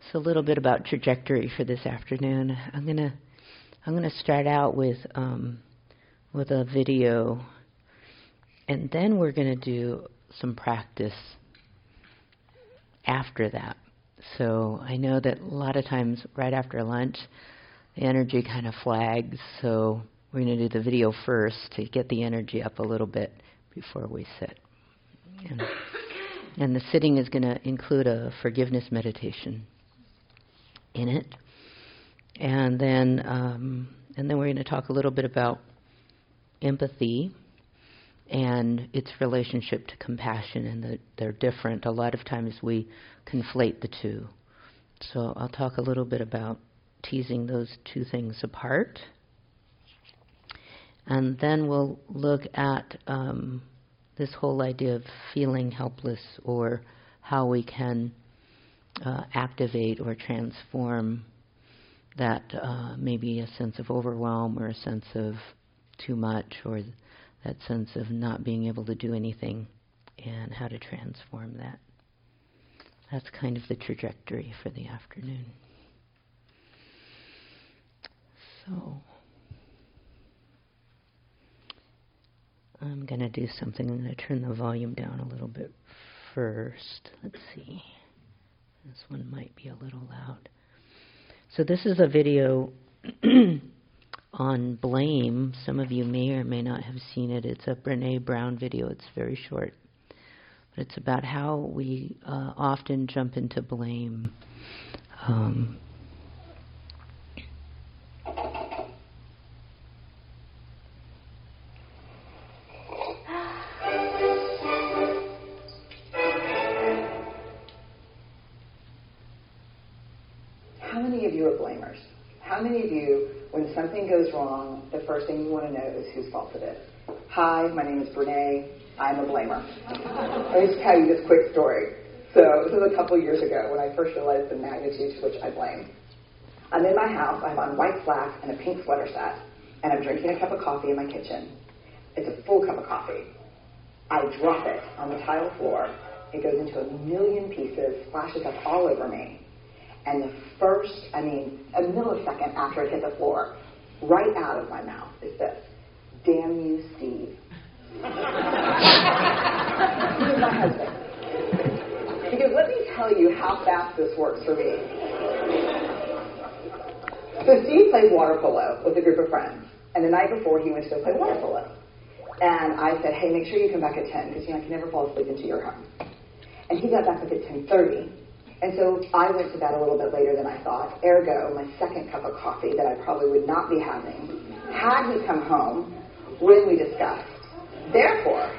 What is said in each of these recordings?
So a little bit about trajectory for this afternoon. I'm gonna start out with a video, and then we're gonna do some practice after that. So I know that a lot of times right after lunch, the energy kind of flags. So we're going to do the video first to get the energy up a little bit before we sit. And the sitting is going to include a forgiveness meditation in it. And then we're going to talk a little bit about empathy and its relationship to compassion, and that they're different. A lot of times we conflate the two. So I'll talk a little bit about teasing those two things apart. And then we'll look at this whole idea of feeling helpless, or how we can activate or transform that maybe a sense of overwhelm, or a sense of too much, or that sense of not being able to do anything, and how to transform that. That's kind of the trajectory for the afternoon. So I'm going to do something. I'm going to turn the volume down a little bit first. Let's see. This one might be a little loud. So this is a video on blame. Some of you may or may not have seen it. It's a Brené Brown video. It's very short. But it's about how we often jump into blame. How many of you are blamers? How many of you, when something goes wrong, the first thing you want to know is whose fault it is? Hi, my name is Brené. I'm a blamer. Let me just tell you this quick story. So this was a couple years ago when I first realized the magnitude to which I blame. I'm in my house. I have on white slacks and a pink sweater set, and I'm drinking a cup of coffee in my kitchen. It's a full cup of coffee. I drop it on the tile floor. It goes into a million pieces, splashes up all over me. And a millisecond after it hit the floor, right out of my mouth is this: "Damn you, Steve." He was my husband. Because let me tell you how fast this works for me. So Steve plays water polo with a group of friends. And the night before, he went to go play water polo. And I said, hey, make sure you come back at 10, because I can never fall asleep until you're home. And he got back up at 10:30. And so I went to bed a little bit later than I thought. Ergo, my second cup of coffee that I probably would not be having had he come home when we discussed. Therefore,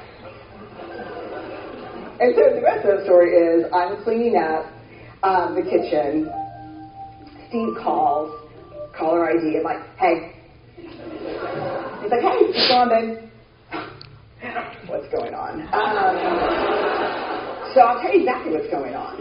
and so the rest of the story is I'm cleaning up the kitchen. Steve calls, caller ID. I'm like, hey. He's like, hey, what's going on, babe? What's going on? So I'll tell you exactly what's going on.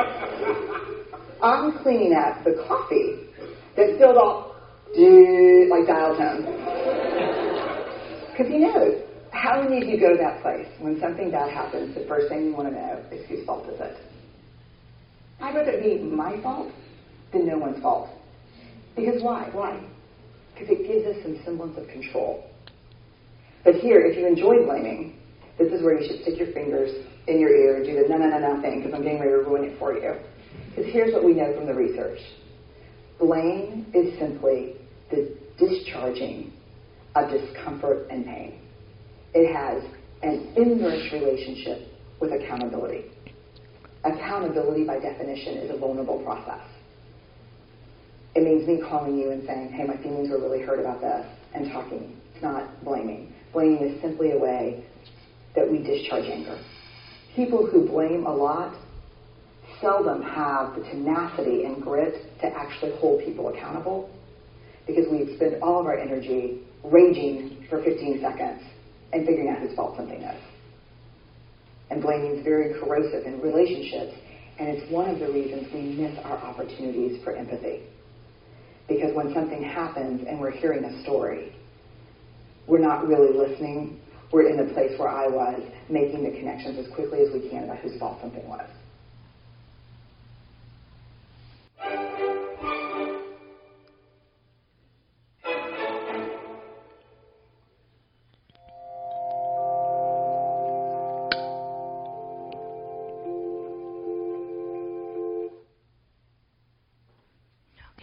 I'm cleaning up the coffee that spilled all like dial tone. Because he knows. How many of you go to that place when something bad happens, the first thing you want to know is whose fault is it? I'd rather it be my fault than no one's fault. Because why? Why? Because it gives us some semblance of control. But here, if you enjoy blaming, this is where you should stick your fingers in your ear and do the no thing, because I'm getting ready to ruin it for you. Because here's what we know from the research. Blame is simply the discharging of discomfort and pain. It has an inverse relationship with accountability. Accountability, by definition, is a vulnerable process. It means me calling you and saying, hey, my feelings were really hurt about this, and talking. It's not blaming. Blaming is simply a way that we discharge anger. People who blame a lot seldom have the tenacity and grit to actually hold people accountable, because we expend all of our energy raging for 15 seconds and figuring out whose fault something is. And blaming is very corrosive in relationships, and it's one of the reasons we miss our opportunities for empathy. Because when something happens and we're hearing a story, we're not really listening. We're in the place where I was, making the connections as quickly as we can about whose fault something was.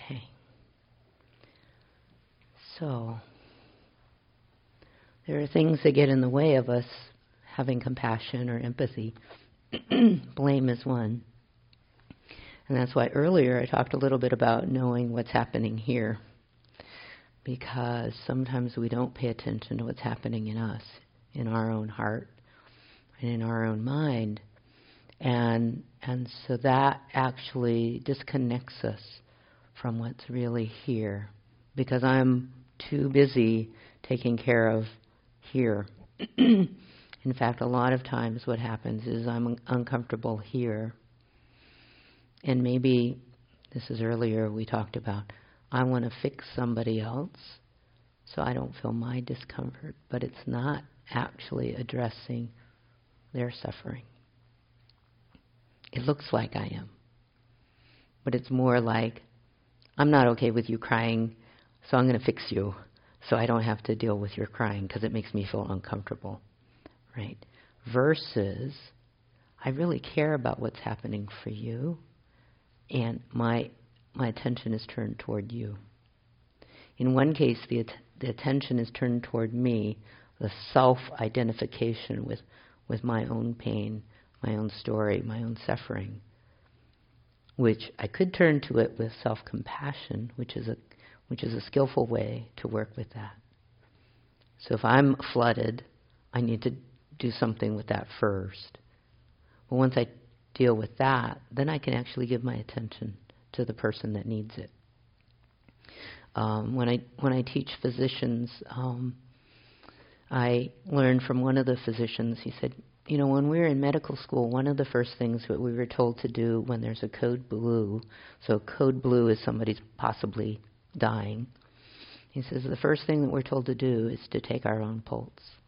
Okay. So, there are things that get in the way of us having compassion or empathy. Blame is one. And that's why earlier I talked a little bit about knowing what's happening here. Because sometimes we don't pay attention to what's happening in us, in our own heart, and in our own mind. And so that actually disconnects us from what's really here. Because I'm too busy taking care of here. In fact, a lot of times what happens is I'm uncomfortable here. And maybe, this is earlier we talked about, I want to fix somebody else so I don't feel my discomfort, but it's not actually addressing their suffering. It looks like I am, but it's more like, I'm not okay with you crying, so I'm going to fix you so I don't have to deal with your crying because it makes me feel uncomfortable, right? Versus, I really care about what's happening for you, and my attention is turned toward you. In one case, the attention is turned toward me, the self-identification with my own pain, my own story, my own suffering, which I could turn to it with self-compassion, which is a skillful way to work with that. So if I'm flooded, I need to do something with that first. But once I deal with that, then I can actually give my attention to the person that needs it. When I teach physicians, I learned from one of the physicians, he said, when we were in medical school, one of the first things that we were told to do when there's a code blue, so code blue is somebody's possibly dying, he says the first thing that we're told to do is to take our own pulse.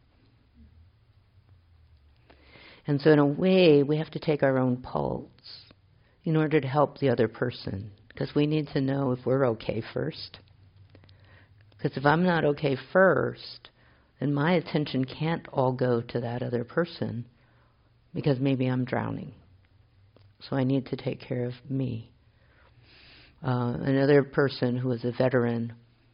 And so in a way, we have to take our own pulse in order to help the other person, because we need to know if we're okay first. Because if I'm not okay first, then my attention can't all go to that other person, because maybe I'm drowning. So I need to take care of me. Another person who was a veteran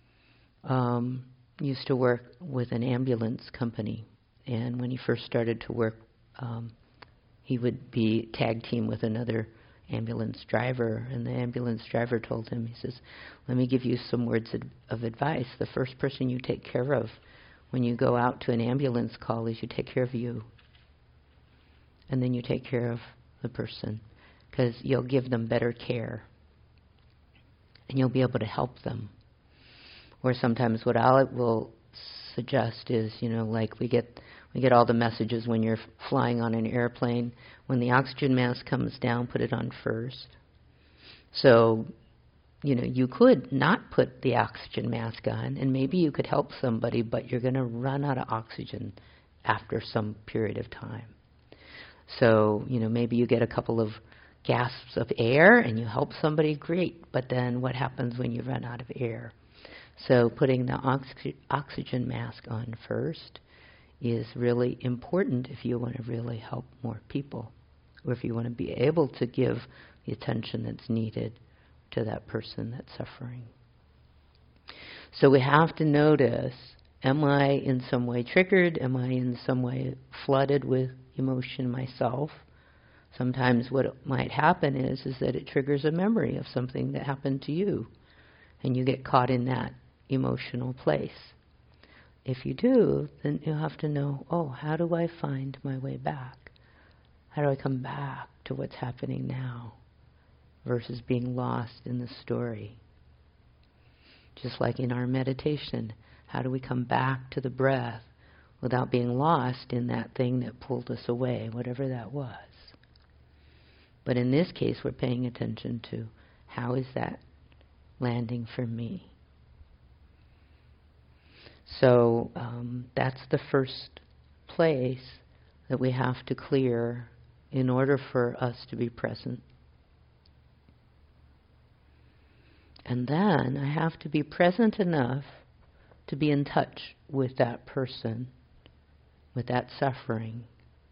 used to work with an ambulance company. And when he first started to work, he would be tag team with another ambulance driver. And the ambulance driver told him, he says, let me give you some words of advice. The first person you take care of when you go out to an ambulance call is you take care of you. And then you take care of the person, because you'll give them better care. And you'll be able to help them. Or sometimes what I will suggest is, like we get all the messages when you're flying on an airplane. When the oxygen mask comes down, put it on first. So, you could not put the oxygen mask on, and maybe you could help somebody, but you're going to run out of oxygen after some period of time. So, maybe you get a couple of gasps of air and you help somebody, great. But then what happens when you run out of air? So putting the oxygen mask on first is really important if you want to really help more people, or if you want to be able to give the attention that's needed to that person that's suffering. So we have to notice, am I in some way triggered? Am I in some way flooded with emotion myself? Sometimes what might happen is that it triggers a memory of something that happened to you, and you get caught in that emotional place. If you do, then you have to know, how do I find my way back? How do I come back to what's happening now versus being lost in the story? Just like in our meditation, how do we come back to the breath without being lost in that thing that pulled us away, whatever that was? But in this case, we're paying attention to how is that landing for me? So that's the first place that we have to clear in order for us to be present. And then I have to be present enough to be in touch with that person, with that suffering,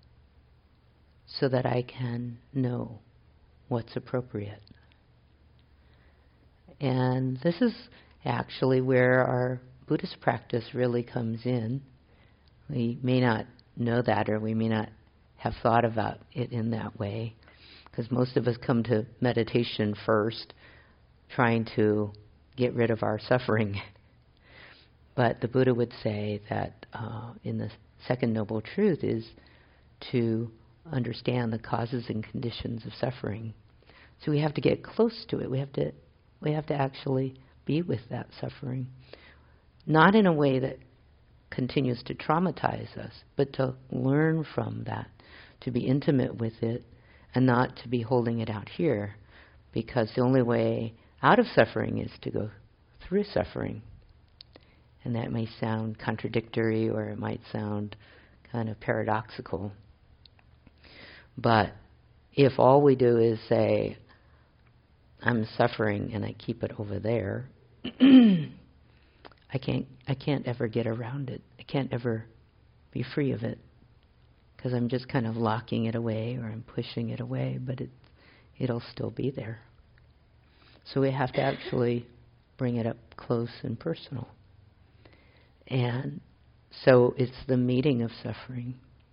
so that I can know what's appropriate. And this is actually where our Buddhist practice really comes in. We may not know that, or we may not have thought about it in that way, because most of us come to meditation first, trying to get rid of our suffering. But the Buddha would say that in the second noble truth is to understand the causes and conditions of suffering. So we have to get close to it. We have to actually be with that suffering, not in a way that continues to traumatize us, but to learn from that, to be intimate with it, and not to be holding it out here, because the only way out of suffering is to go through suffering. And that may sound contradictory, or it might sound kind of paradoxical. But if all we do is say, I'm suffering and I keep it over there, I can't ever get around it. I can't ever be free of it, because I'm just kind of locking it away, or I'm pushing it away, but it'll still be there. So we have to actually bring it up close and personal. And so it's the meeting of suffering,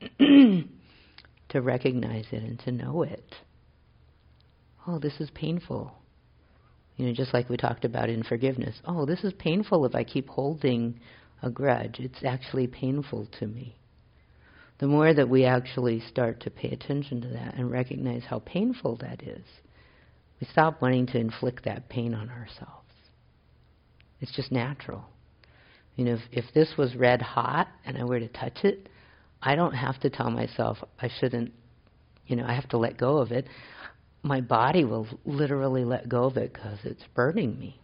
to recognize it and to know it. Oh, this is painful. Just like we talked about in forgiveness. Oh, this is painful if I keep holding a grudge. It's actually painful to me. The more that we actually start to pay attention to that and recognize how painful that is, we stop wanting to inflict that pain on ourselves. It's just natural. If this was red hot and I were to touch it, I don't have to tell myself I shouldn't, I have to let go of it. My body will literally let go of it because it's burning me.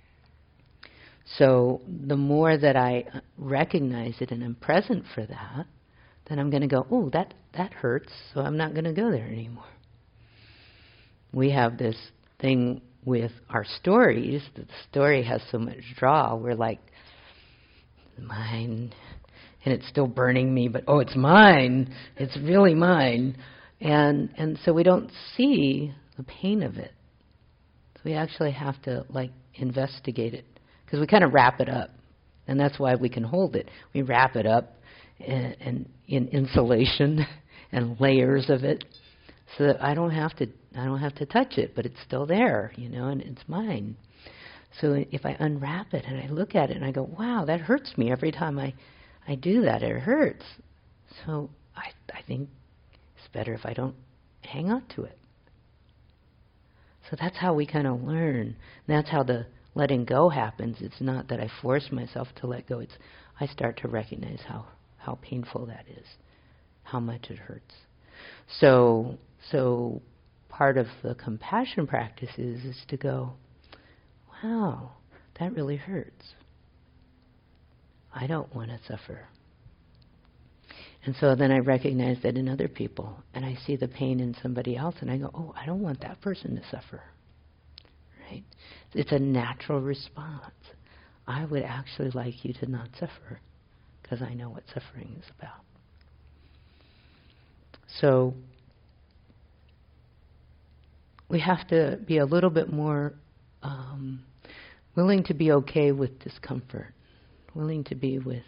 So the more that I recognize it and am present for that, then I'm going to go, oh, that hurts, so I'm not going to go there anymore. We have this thing with our stories, that the story has so much draw, we're like, mine, and it's still burning me, but oh, it's mine, it's really mine. And so we don't see the pain of it. So we actually have to investigate it, because we kind of wrap it up, and that's why we can hold it. We wrap it up in insulation and layers of it, so that I don't have to touch it, but it's still there, and it's mine. So if I unwrap it and I look at it and I go, wow, that hurts me every time I do that. It hurts. So I think it's better if I don't hang on to it. So that's how we kind of learn. And that's how the letting go happens. It's not that I force myself to let go. It's I start to recognize how painful that is, how much it hurts. So part of the compassion practice is to go, wow, that really hurts. I don't want to suffer. And so then I recognize that in other people, and I see the pain in somebody else, and I go, oh, I don't want that person to suffer. Right? It's a natural response. I would actually like you to not suffer, because I know what suffering is about. So we have to be a little bit more willing to be okay with discomfort, willing to be with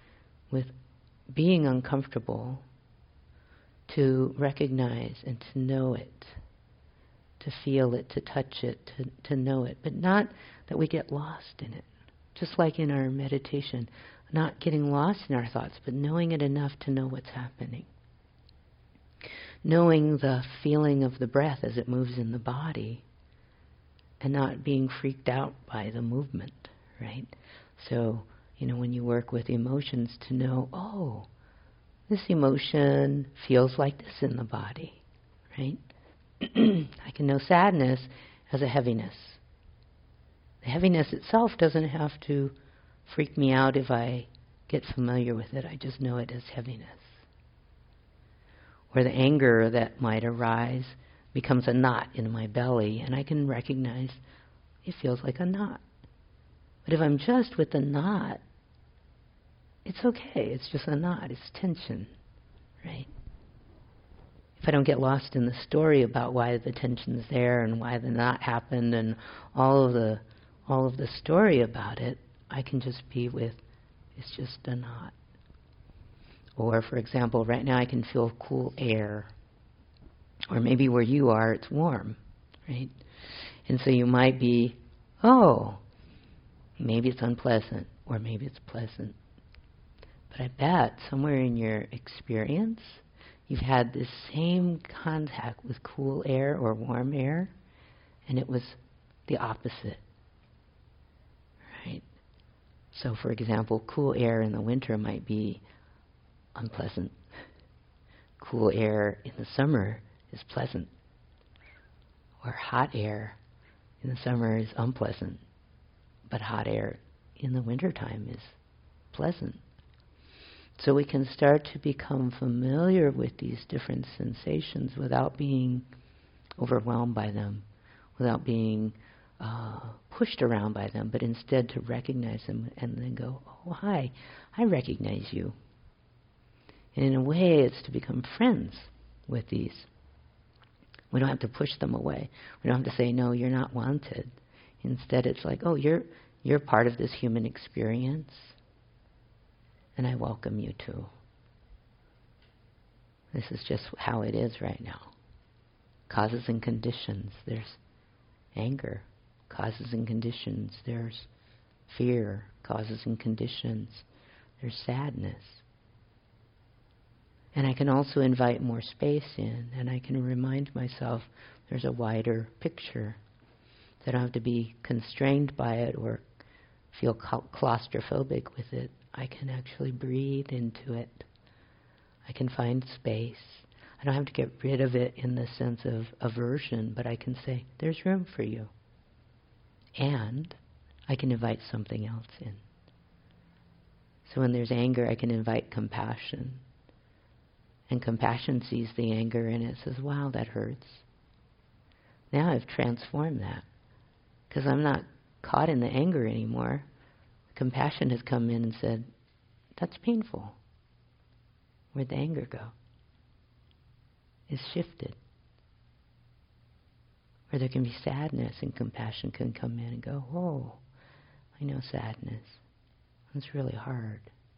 being uncomfortable, to recognize and to know it, to feel it, to touch it, to know it, but not that we get lost in it. Just like in our meditation, not getting lost in our thoughts, but knowing it enough to know what's happening. Knowing the feeling of the breath as it moves in the body, and not being freaked out by the movement, right? So, when you work with emotions, to know, oh, this emotion feels like this in the body, right? I can know sadness as a heaviness. The heaviness itself doesn't have to freak me out if I get familiar with it. I just know it as heaviness. Or the anger that might arise becomes a knot in my belly, and I can recognize it feels like a knot. But if I'm just with the knot, it's okay. It's just a knot. It's tension, right? If I don't get lost in the story about why the tension's there and why the knot happened and all of the all of the story about it, I can just be with, it's just a knot. Or, for example, right now I can feel cool air. Or maybe where you are, it's warm, right? And so you might be, oh, maybe it's unpleasant, or maybe it's pleasant. But I bet somewhere in your experience, you've had this same contact with cool air or warm air, and it was the opposite, right? So, for example, cool air in the winter might be unpleasant. Cool air in the summer is pleasant. Or hot air in the summer is unpleasant. But hot air in the wintertime is pleasant. So we can start to become familiar with these different sensations without being overwhelmed by them, without being pushed around by them, but instead to recognize them and then go, oh, hi, I recognize you. And in a way, it's to become friends with these. We don't have to push them away. We don't have to say, no, you're not wanted. Instead, it's like, oh, you're part of this human experience, and I welcome you too. This is just how it is right now. Causes and conditions. There's anger. Causes and conditions. There's fear. Causes and conditions. There's sadness. And I can also invite more space in, and I can remind myself there's a wider picture. That I don't have to be constrained by it or feel claustrophobic with it. I can actually breathe into it. I can find space. I don't have to get rid of it in the sense of aversion, but I can say, there's room for you. And I can invite something else in. So when there's anger, I can invite compassion. And compassion sees the anger and it says, wow, that hurts. Now I've transformed that. Because I'm not caught in the anger anymore. Compassion has come in and said, that's painful. Where'd the anger go? It's shifted. Or there can be sadness and compassion can come in and go, oh, I know sadness. It's really hard.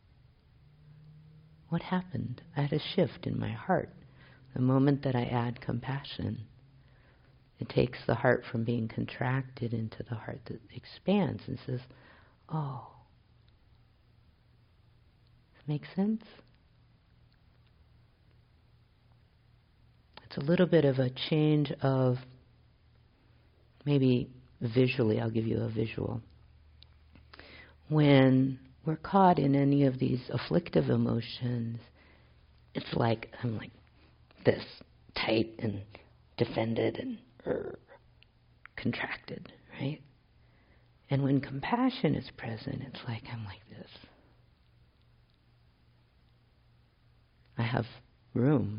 What happened? I had a shift in my heart. The moment that I add compassion, it takes the heart from being contracted into the heart that expands and says, oh. Does that make sense? It's a little bit of a change of, maybe visually, I'll give you a visual. When we're caught in any of these afflictive emotions, it's like I'm like this, tight and defended and contracted, right? And when compassion is present, it's like I'm like this. I have room.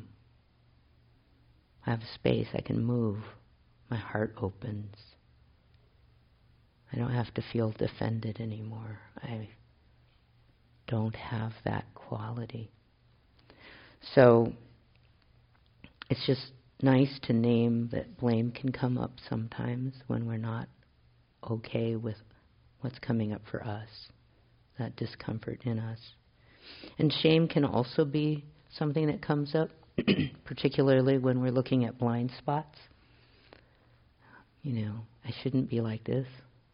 I have space. I can move. My heart opens. I don't have to feel defended anymore. I don't have that quality. So it's just nice to name that blame can come up sometimes when we're not okay with what's coming up for us, that discomfort in us. And shame can also be something that comes up, particularly when we're looking at blind spots. You know, I shouldn't be like this.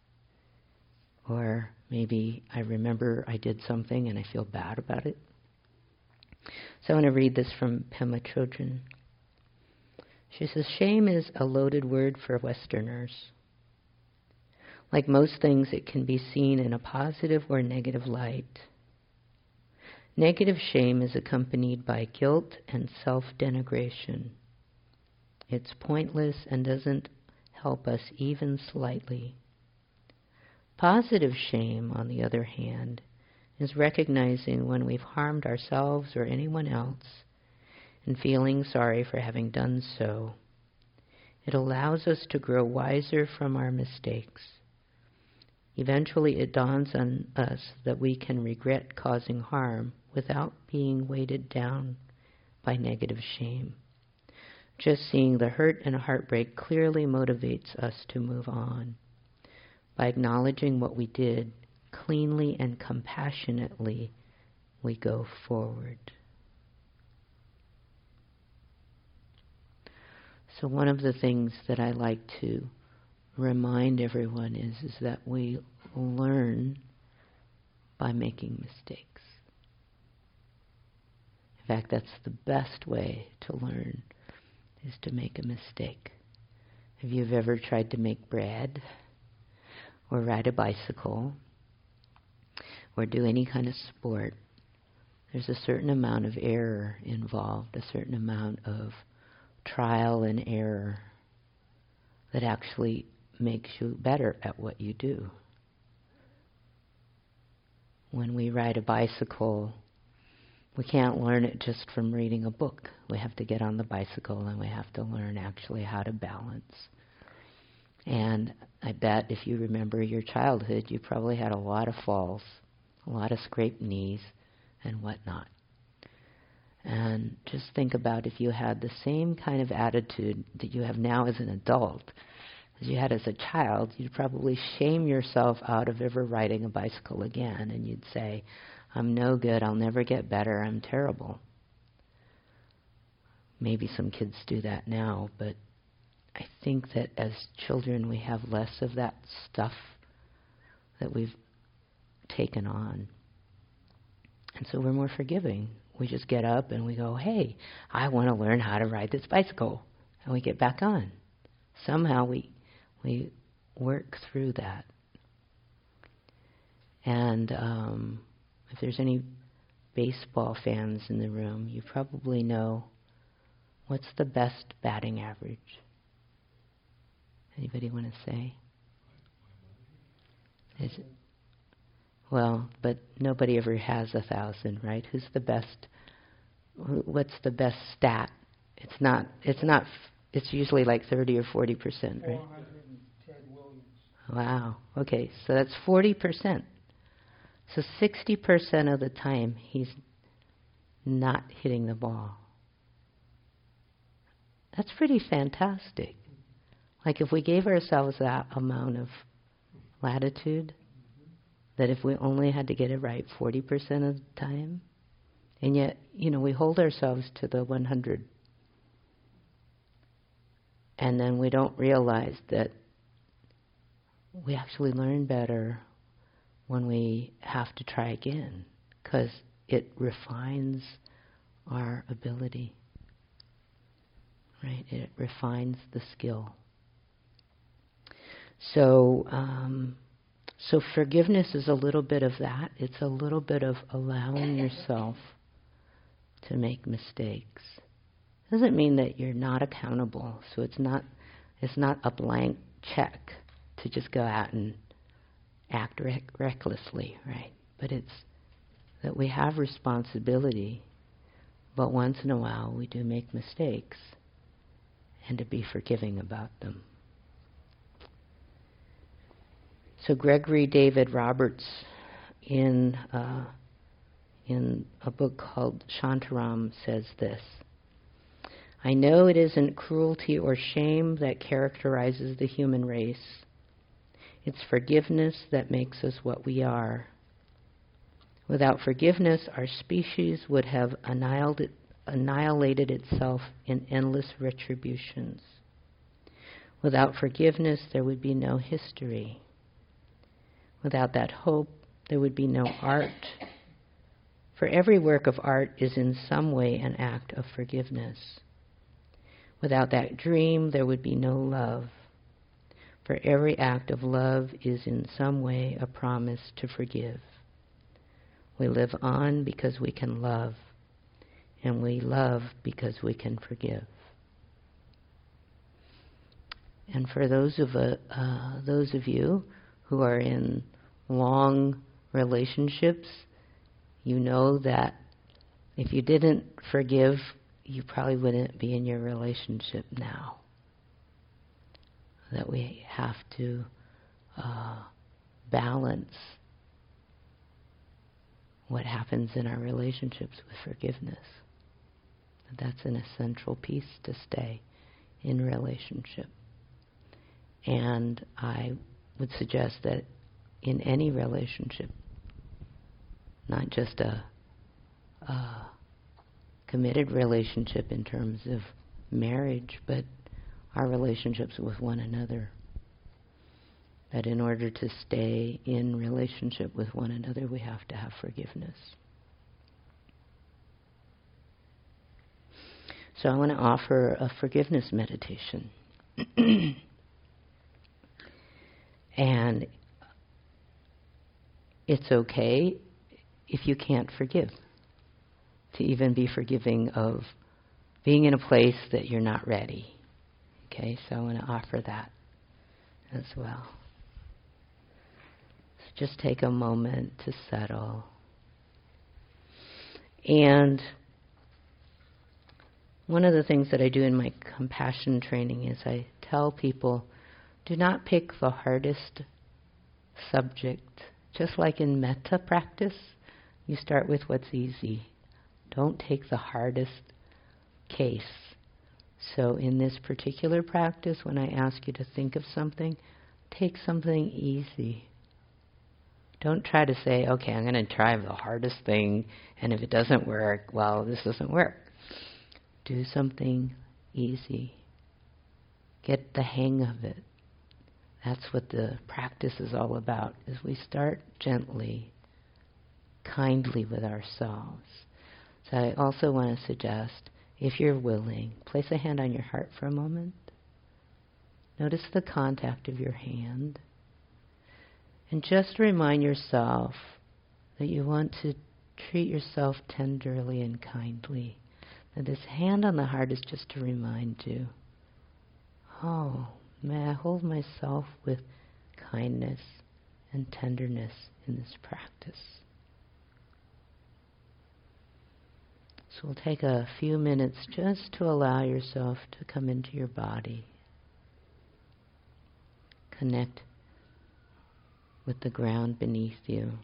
Or maybe I remember I did something and I feel bad about it. So I want to read this from Pema Chodron. She says, shame is a loaded word for Westerners. Like most things, it can be seen in a positive or negative light. Negative shame is accompanied by guilt and self-denigration. It's pointless and doesn't help us even slightly. Positive shame, on the other hand, is recognizing when we've harmed ourselves or anyone else and feeling sorry for having done so. It allows us to grow wiser from our mistakes. Eventually it dawns on us that we can regret causing harm without being weighted down by negative shame. Just seeing the hurt and heartbreak clearly motivates us to move on. by acknowledging what we did, cleanly and compassionately, we go forward. So one of the things that I like to remind everyone is that we learn by making mistakes. In fact, that's the best way to learn, is to make a mistake. If you've ever tried to make bread, or ride a bicycle, or do any kind of sport, there's a certain amount of error involved, a certain amount of trial and error that actually makes you better at what you do. When we ride a bicycle, we can't learn it just from reading a book. We have to get on the bicycle and we have to learn actually how to balance. And I bet if you remember your childhood, you probably had a lot of falls, a lot of scraped knees and whatnot. And just think about if you had the same kind of attitude that you have now as an adult as you had as a child, you'd probably shame yourself out of ever riding a bicycle again, and you'd say, I'm no good, I'll never get better, I'm terrible. Maybe some kids do that now, but I think that as children we have less of that stuff that we've taken on. And so we're more forgiving. We just get up and we go, hey, I want to learn how to ride this bicycle. And we get back on. Somehow we work through that. And if there's any baseball fans in the room, you probably know what's the best batting average. Anybody want to say? Is it? Well, but nobody ever has 1,000, right? Who's the best? What's the best stat? It's usually like 30 or 40%, right? 400 Ted Williams. Wow. Okay, so that's 40%. So 60% of the time he's not hitting the ball. That's pretty fantastic. Like if we gave ourselves that amount of latitude, that if we only had to get it right 40% of the time, and yet, we hold ourselves to the 100. And then we don't realize that we actually learn better when we have to try again, because it refines our ability, right? It refines the skill. So forgiveness is a little bit of that. It's a little bit of allowing yourself to make mistakes. Doesn't mean that you're not accountable. So it's not a blank check to just go out and act recklessly, right? But it's that we have responsibility, but once in a while we do make mistakes, and to be forgiving about them. So Gregory David Roberts, in a book called Shantaram, says this: I know it isn't cruelty or shame that characterizes the human race. It's forgiveness that makes us what we are. Without forgiveness, our species would have annihilated itself in endless retributions. Without forgiveness, there would be no history. Without that hope, there would be no art. For every work of art is in some way an act of forgiveness. Without that dream, there would be no love. For every act of love is in some way a promise to forgive. We live on because we can love, and we love because we can forgive. And for those of you who are in long relationships, you know that if you didn't forgive, you probably wouldn't be in your relationship now. That we have to balance what happens in our relationships with forgiveness. That's an essential piece to stay in relationship. And I would suggest that in any relationship, not just a committed relationship in terms of marriage, but our relationships with one another, that in order to stay in relationship with one another, we have to have forgiveness. So I want to offer a forgiveness meditation. And it's okay if you can't forgive, to even be forgiving of being in a place that you're not ready. Okay, so I want to offer that as well. So just take a moment to settle. And one of the things that I do in my compassion training is I tell people, do not pick the hardest subject. Just like in metta practice, you start with what's easy. Don't take the hardest case. So in this particular practice, when I ask you to think of something, take something easy. Don't try to say, okay, I'm going to try the hardest thing, and if it doesn't work, well, this doesn't work. Do something easy. Get the hang of it. That's what the practice is all about, is we start gently, kindly with ourselves. So I also want to suggest, if you're willing, place a hand on your heart for a moment. Notice the contact of your hand. And just remind yourself that you want to treat yourself tenderly and kindly. That this hand on the heart is just to remind you, oh, may I hold myself with kindness and tenderness in this practice. So we'll take a few minutes just to allow yourself to come into your body. Connect with the ground beneath you.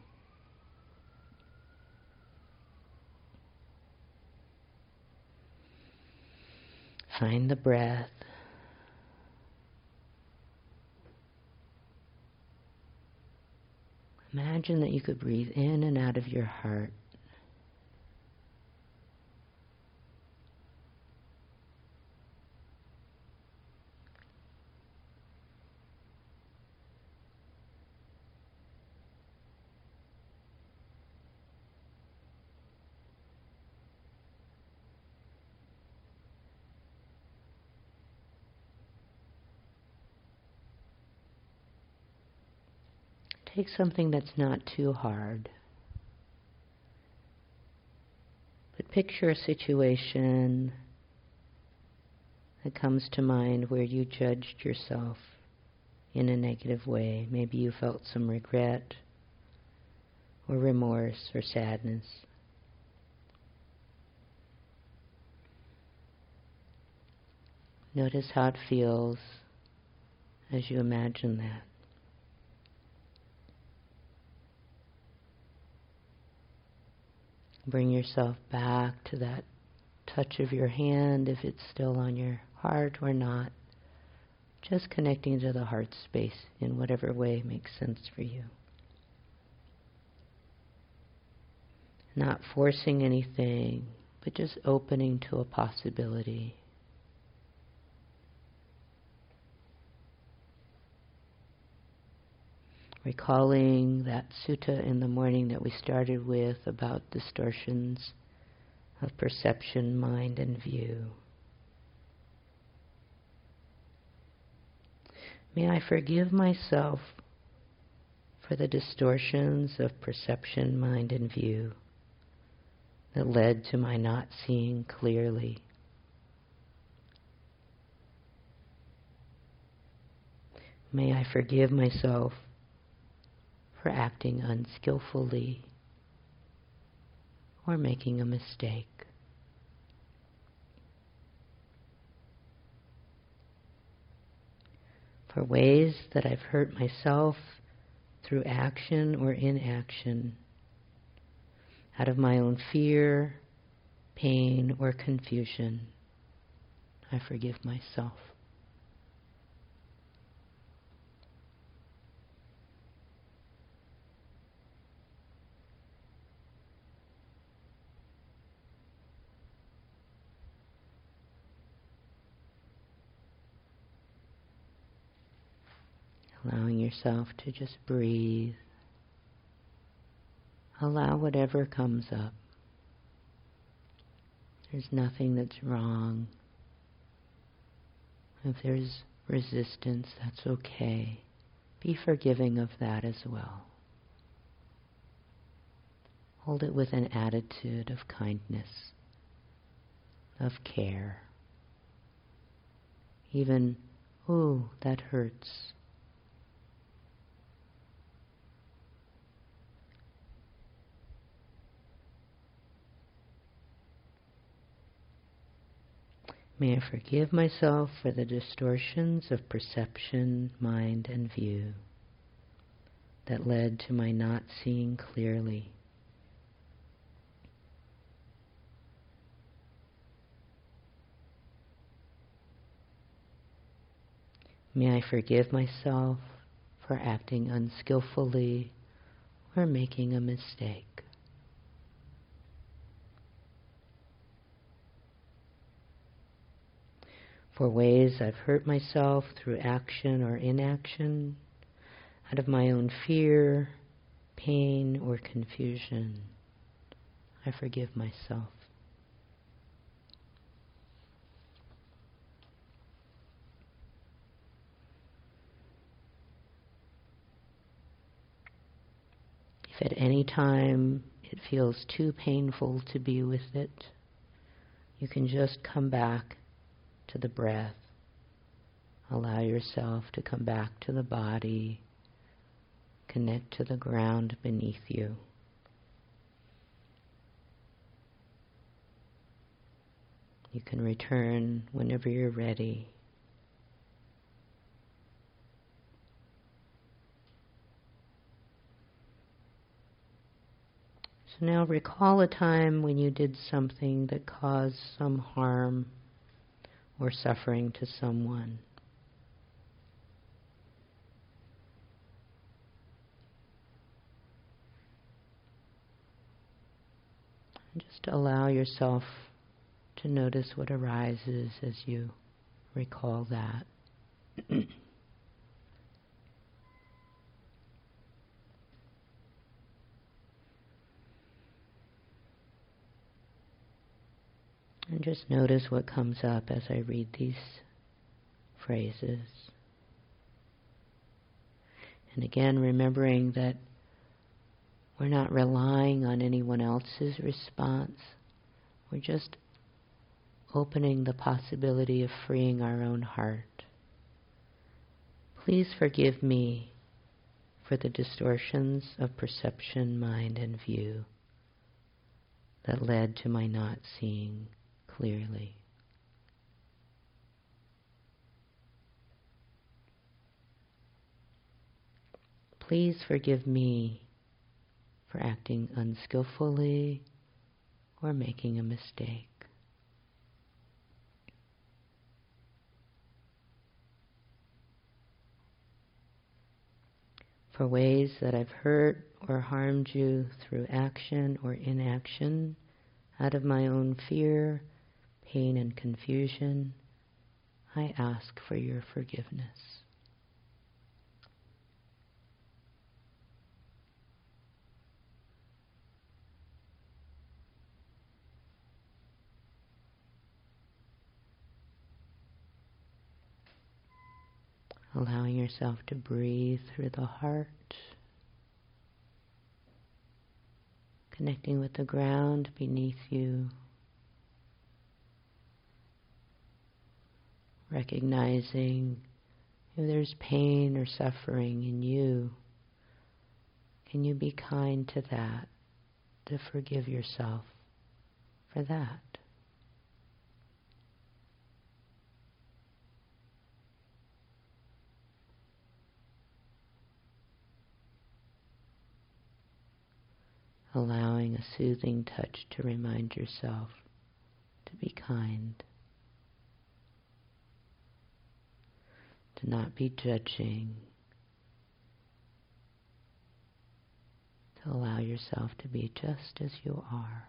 Find the breath. Imagine that you could breathe in and out of your heart. Take something that's not too hard. But picture a situation that comes to mind where you judged yourself in a negative way. Maybe you felt some regret or remorse or sadness. Notice how it feels as you imagine that. Bring yourself back to that touch of your hand, if it's still on your heart or not. Just connecting to the heart space in whatever way makes sense for you. Not forcing anything, but just opening to a possibility. Recalling that sutta in the morning that we started with about distortions of perception, mind, and view. May I forgive myself for the distortions of perception, mind, and view that led to my not seeing clearly. May I forgive myself for acting unskillfully or making a mistake. For ways that I've hurt myself through action or inaction, out of my own fear, pain, or confusion, I forgive myself. allowing yourself to just breathe. Allow whatever comes up. There's nothing that's wrong. If there's resistance, that's okay. Be forgiving of that as well. Hold it with an attitude of kindness, of care. Even, ooh, that hurts. May I forgive myself for the distortions of perception, mind, and view that led to my not seeing clearly. May I forgive myself for acting unskillfully or making a mistake. For ways I've hurt myself through action or inaction, out of my own fear, pain, or confusion, I forgive myself. If at any time it feels too painful to be with it, you can just come back to the breath. Allow yourself to come back to the body, connect to the ground beneath you. You can return whenever you're ready. So now recall a time when you did something that caused some harm or suffering to someone. And just allow yourself to notice what arises as you recall that. And just notice what comes up as I read these phrases. And again, remembering that we're not relying on anyone else's response. We're just opening the possibility of freeing our own heart. Please forgive me for the distortions of perception, mind, and view that led to my not seeing clearly. Please forgive me for acting unskillfully or making a mistake. For ways that I've hurt or harmed you through action or inaction, out of my own fear, pain, and confusion, I ask for your forgiveness. Allowing yourself to breathe through the heart, connecting with the ground beneath you, recognizing if there's pain or suffering in you, can you be kind to that, to forgive yourself for that? Allowing a soothing touch to remind yourself to be kind, to not be judging, to allow yourself to be just as you are.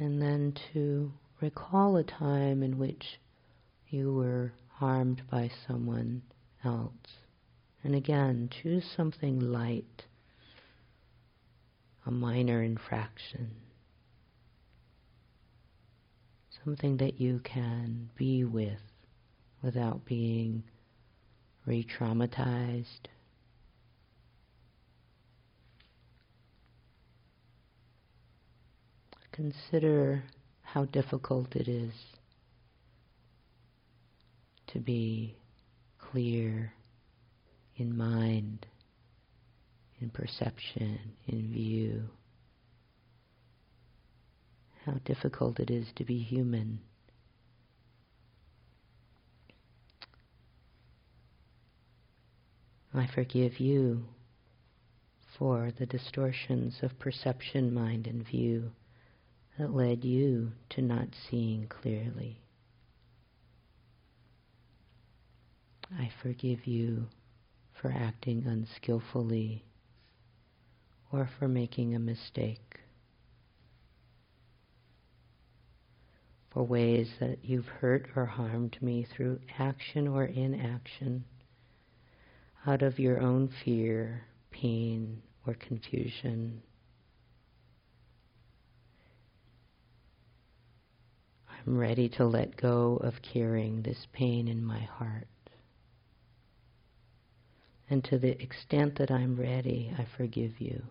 And then to recall a time in which you were harmed by someone else. And again, choose something light, a minor infraction, something that you can be with without being re-traumatized. Consider how difficult it is to be clear in mind, in perception, in view. How difficult it is to be human. I forgive you for the distortions of perception, mind, and view that led you to not seeing clearly. I forgive you for acting unskillfully or for making a mistake, for ways that you've hurt or harmed me through action or inaction, out of your own fear, pain, or confusion. I'm ready to let go of carrying this pain in my heart. And to the extent that I'm ready, I forgive you.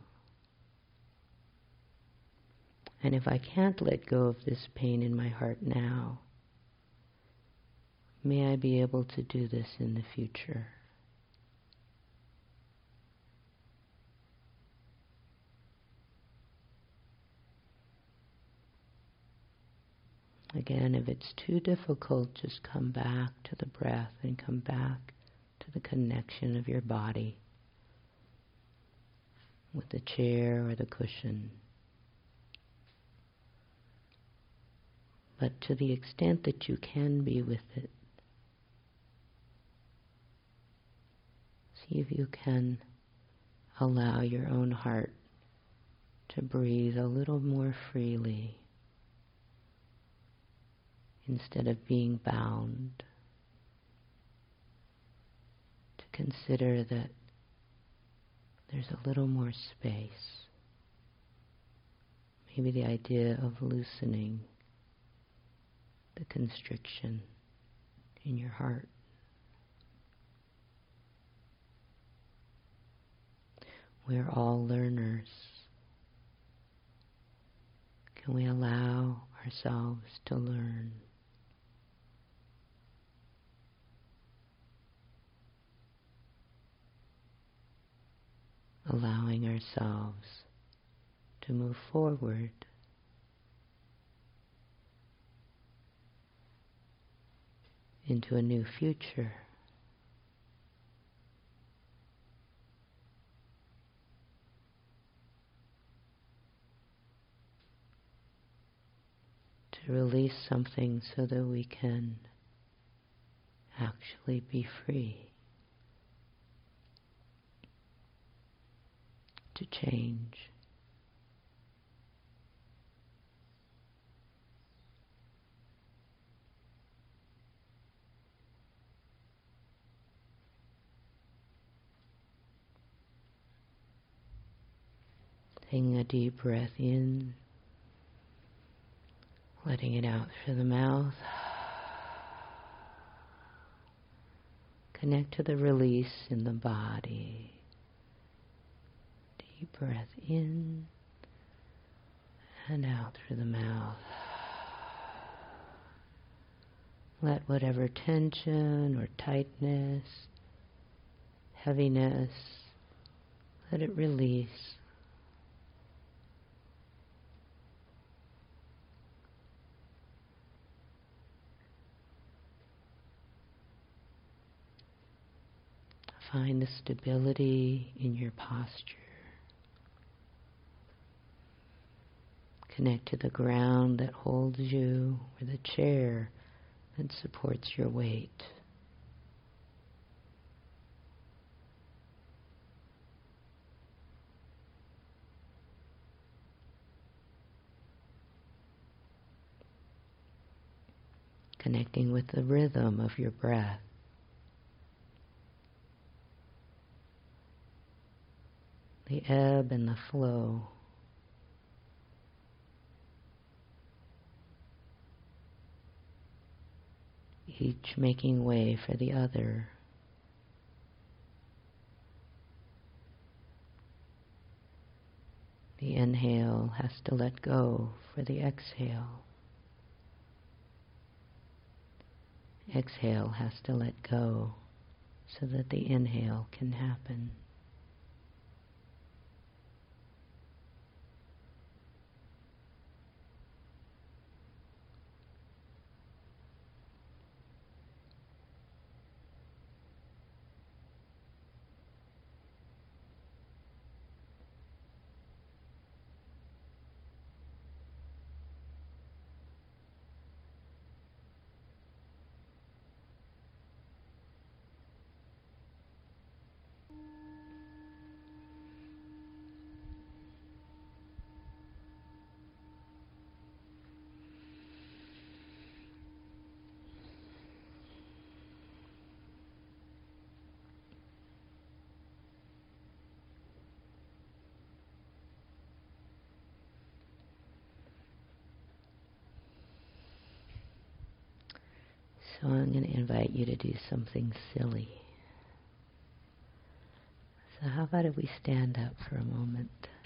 And if I can't let go of this pain in my heart now, may I be able to do this in the future. Again, if it's too difficult, just come back to the breath and come back to the connection of your body with the chair or the cushion. But to the extent that you can be with it, see if you can allow your own heart to breathe a little more freely instead of being bound. To consider that there's a little more space. Maybe the idea of loosening the constriction in your heart. We're all learners. Can we allow ourselves to learn? Allowing ourselves to move forward into a new future. To release something so that we can actually be free. To change. Taking a deep breath in, letting it out through the mouth. Connect to the release in the body. Deep breath in and out through the mouth. Let whatever tension or tightness, heaviness, let it release. Find the stability in your posture. Connect to the ground that holds you, or the chair that supports your weight. connecting with the rhythm of your breath. The ebb and the flow. Each making way for the other. The inhale has to let go for the exhale. Exhale has to let go so that the inhale can happen. So I'm going to invite you to do something silly. So how about if we stand up for a moment?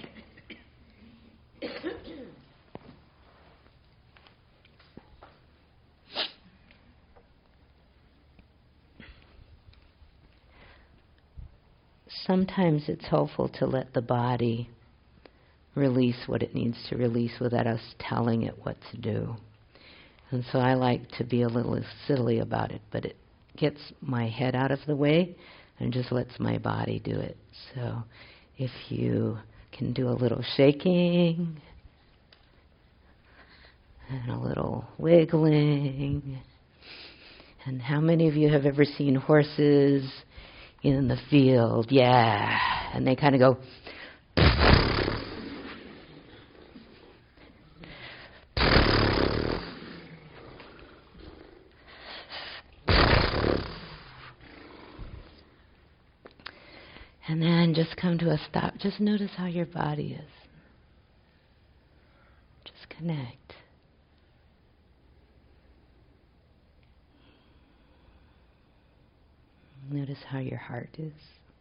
Sometimes it's helpful to let the body release what it needs to release without us telling it what to do. And so I like to be a little silly about it, but it gets my head out of the way and just lets my body do it. So if you can do a little shaking and a little wiggling. And how many of you have ever seen horses in the field? Yeah. And they kind of go... And then just come to a stop. Just notice how your body is. Just connect. Notice how your heart is.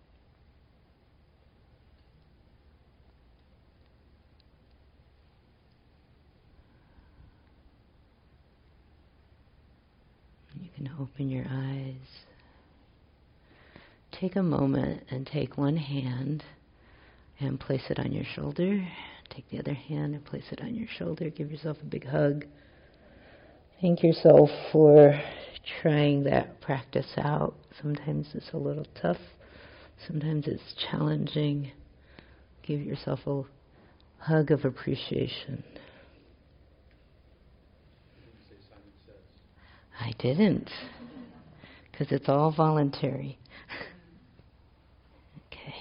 You can open your eyes. Take a moment and take one hand and place it on your shoulder. Take the other hand and place it on your shoulder. Give yourself a big hug. Thank yourself for trying that practice out. Sometimes it's a little tough. Sometimes it's challenging. Give yourself a hug of appreciation. I didn't, because it's all voluntary. Okay.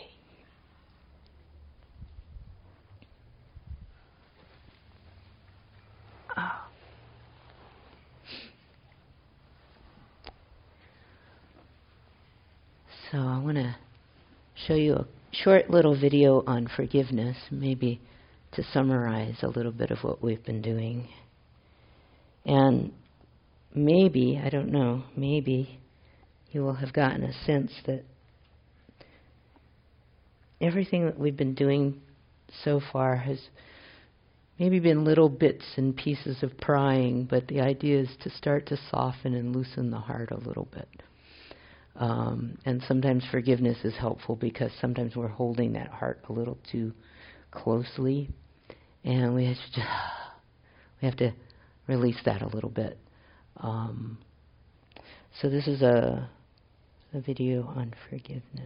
Oh. So I want to show you a short little video on forgiveness, maybe to summarize a little bit of what we've been doing. And maybe, I don't know, maybe you will have gotten a sense that everything that we've been doing so far has maybe been little bits and pieces of prying, but the idea is to start to soften and loosen the heart a little bit. And sometimes forgiveness is helpful because sometimes we're holding that heart a little too closely, and we have to release that a little bit. So this is a video on forgiveness.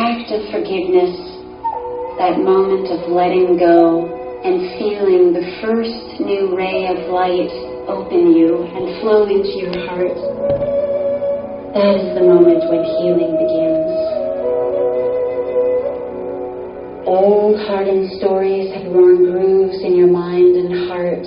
act of forgiveness, that moment of letting go and feeling the first new ray of light open you and flow into your heart, that is the moment when healing begins. Old hardened stories have worn grooves in your mind and heart.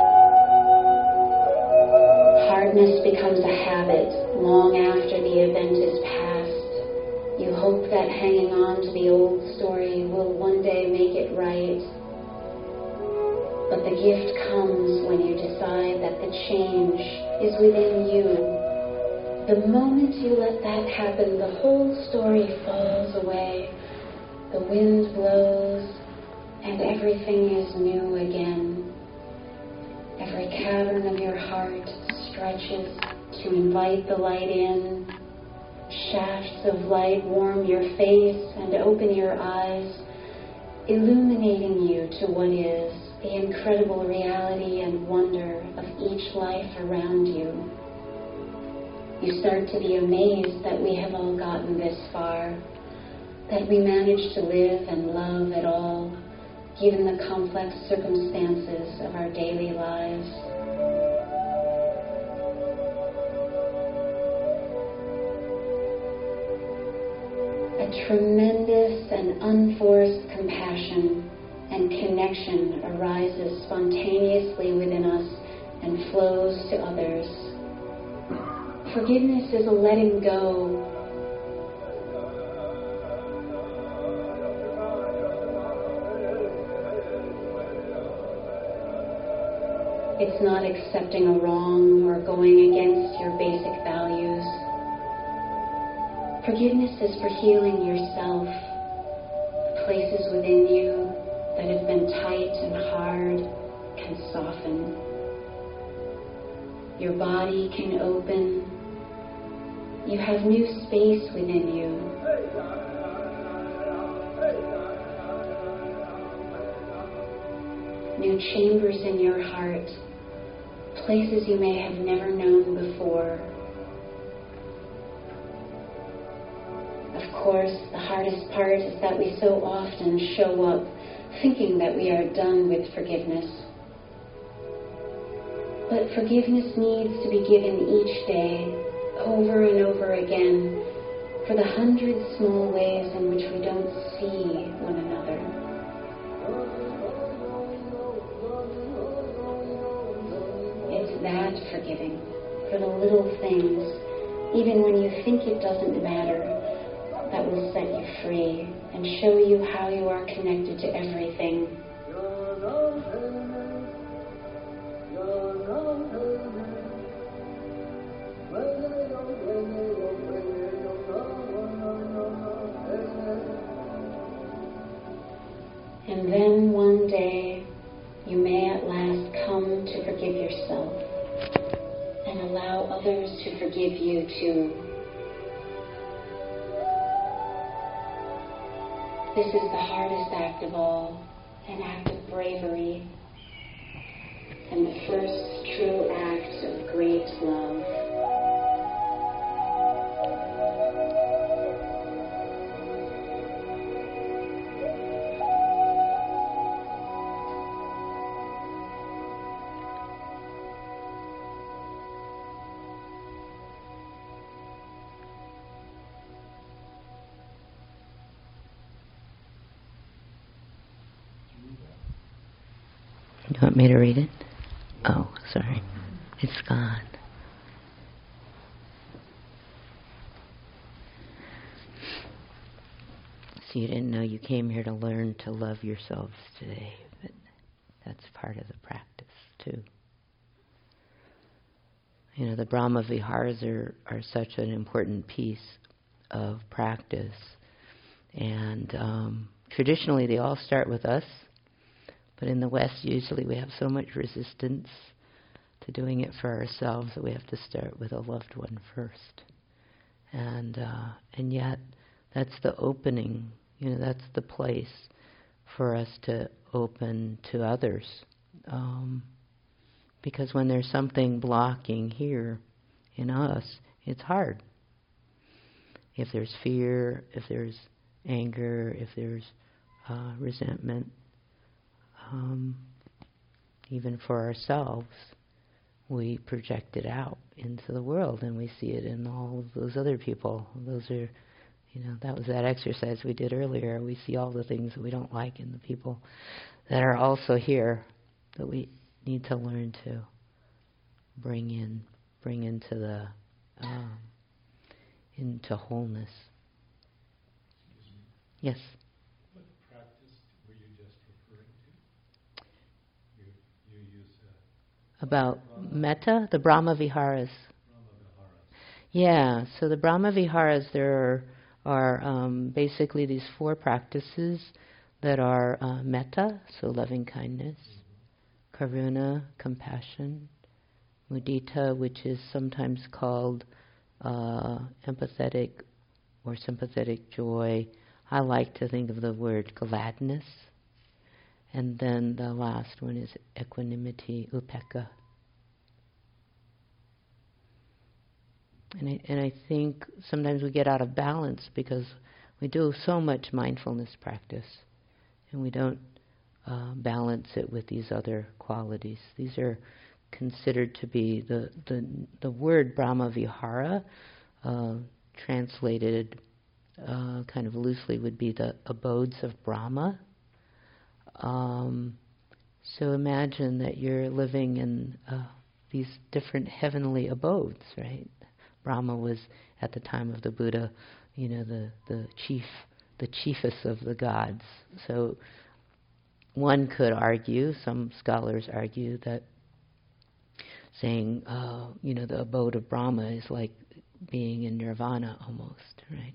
Hardness becomes a habit long after the event is past. You hope that hanging on to the old story will one day make it right. But the gift comes when you decide that the change is within you. The moment you let that happen, the whole story falls away. The wind blows and everything is new again. Every cavern of your heart stretches to invite the light in. Shafts of light warm your face and open your eyes, illuminating you to what is the incredible reality and wonder of each life around you. You start to be amazed that we have all gotten this far, that we manage to live and love at all, given the complex circumstances of our daily lives. A tremendous and unforced compassion and connection arises spontaneously within us and flows to others. Forgiveness is a letting go. It's not accepting a wrong or going against your basic values. Forgiveness is for healing yourself. Places within you that have been tight and hard can soften. Your body can open. You have new space within you. New chambers in your heart, places you may have never known before. Of course, the hardest part is that we so often show up thinking that we are done with forgiveness. But forgiveness needs to be given each day, over and over again, for the 100 small ways in which we don't see one another. It's that forgiving for the little things, even when you think it doesn't matter, that will set you free and show you how you are connected to everything. And then one day, you may at last come to forgive yourself and allow others to forgive you too. This is the hardest act of all, an act of bravery, and the first true act of great love. You want me to read it? Oh, sorry. It's gone. So you didn't know you came here to learn to love yourselves today, but that's part of the practice too. You know, the Brahma Viharas are such an important piece of practice. And traditionally they all start with us. But in the West, usually we have so much resistance to doing it for ourselves that we have to start with a loved one first. And yet, that's the opening. You know, that's the place for us to open to others. Because when there's something blocking here in us, it's hard. If there's fear, if there's anger, if there's resentment, even for ourselves, we project it out into the world, and we see it in all of those other people. Those are, that was that exercise we did earlier. We see all the things that we don't like in the people that are also here, that we need to learn to bring into the into wholeness. Yes. What practice were you just referring to? You use about metta, the Brahma Viharas. Brahma Viharas. Yeah, so the Brahma Viharas, there are basically these 4 practices that are metta, so loving kindness, karuna, compassion, mudita, which is sometimes called empathetic or sympathetic joy. I like to think of the word gladness. And then the last one is equanimity, upekkha. And I think sometimes we get out of balance because we do so much mindfulness practice and we don't balance it with these other qualities. These are considered to be the word Brahma Vihara, translated kind of loosely, would be the abodes of Brahma. So imagine that you're living in these different heavenly abodes, right? Brahma was, at the time of the Buddha, the chiefest of the gods. So one could argue, some scholars argue, that saying, the abode of Brahma is like being in nirvana almost, right?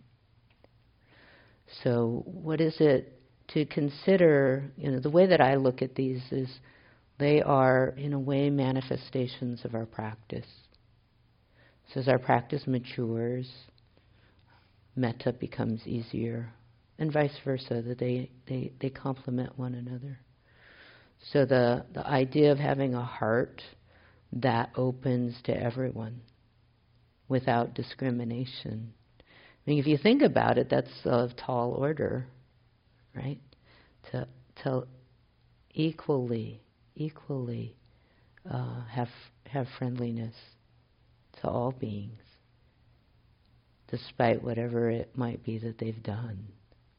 So what is it to consider? The way that I look at these is they are, in a way, manifestations of our practice. So as our practice matures, metta becomes easier, and vice versa, that they complement one another. So the idea of having a heart that opens to everyone without discrimination. I mean, if you think about it, that's a tall order, right? To equally have friendliness to all beings, despite whatever it might be that they've done.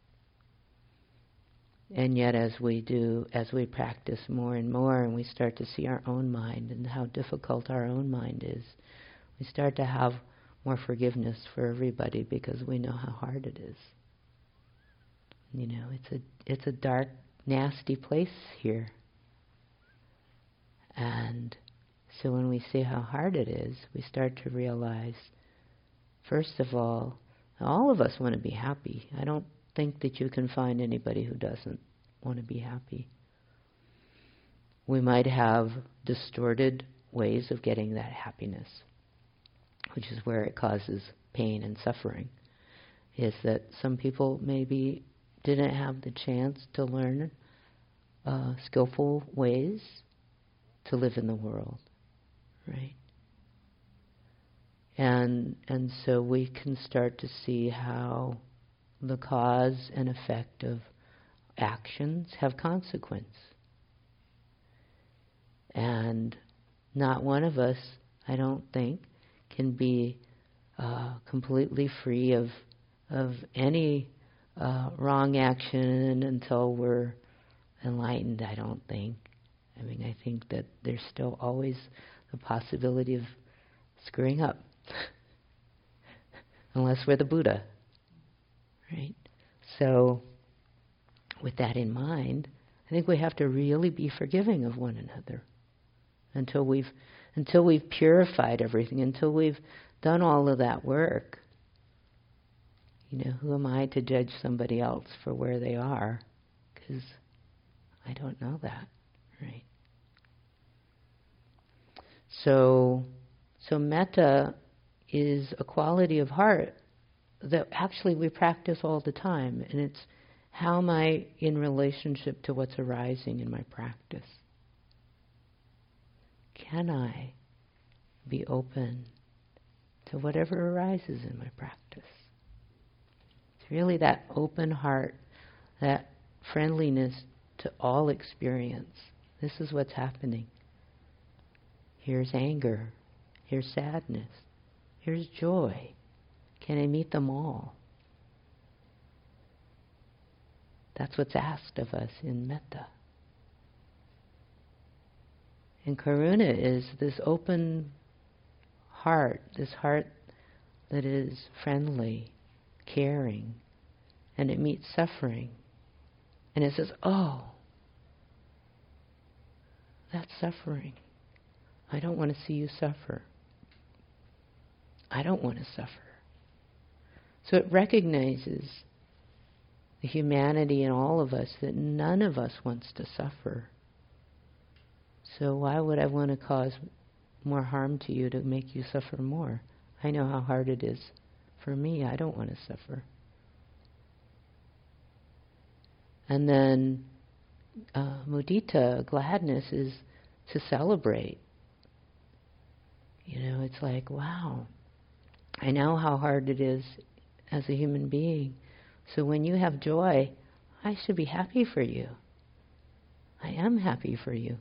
And yet as we practice more and more, and we start to see our own mind and how difficult our own mind is, we start to have more forgiveness for everybody because we know how hard it is. It's a dark, nasty place here. And so when we see how hard it is, we start to realize, first of all of us want to be happy. I don't think that you can find anybody who doesn't want to be happy. We might have distorted ways of getting that happiness, which is where it causes pain and suffering, is that some people maybe didn't have the chance to learn skillful ways to live in the world, right? And so we can start to see how the cause and effect of actions have consequence. And not one of us, I don't think, can be completely free of any wrong action until we're enlightened, I don't think. I mean, I think that there's still always the possibility of screwing up. Unless we're the Buddha. Right? So, with that in mind, I think we have to really be forgiving of one another until we've purified everything, until we've done all of that work. Who am I to judge somebody else for where they are? Because I don't know that, right? So metta is a quality of heart that actually we practice all the time, and it's how am I in relationship to what's arising in my practice? Can I be open to whatever arises in my practice? It's really that open heart, that friendliness to all experience. This is what's happening. Here's anger. Here's sadness. Here's joy. Can I meet them all? That's what's asked of us in metta. And karuna is this open heart, this heart that is friendly, caring, and it meets suffering. And it says, oh, that's suffering. I don't want to see you suffer. I don't want to suffer. So it recognizes the humanity in all of us, that none of us wants to suffer. So why would I want to cause more harm to you to make you suffer more? I know how hard it is for me. I don't want to suffer. And then mudita, gladness, is to celebrate. You know, it's like, wow, I know how hard it is as a human being. So when you have joy, I should be happy for you. I am happy for you.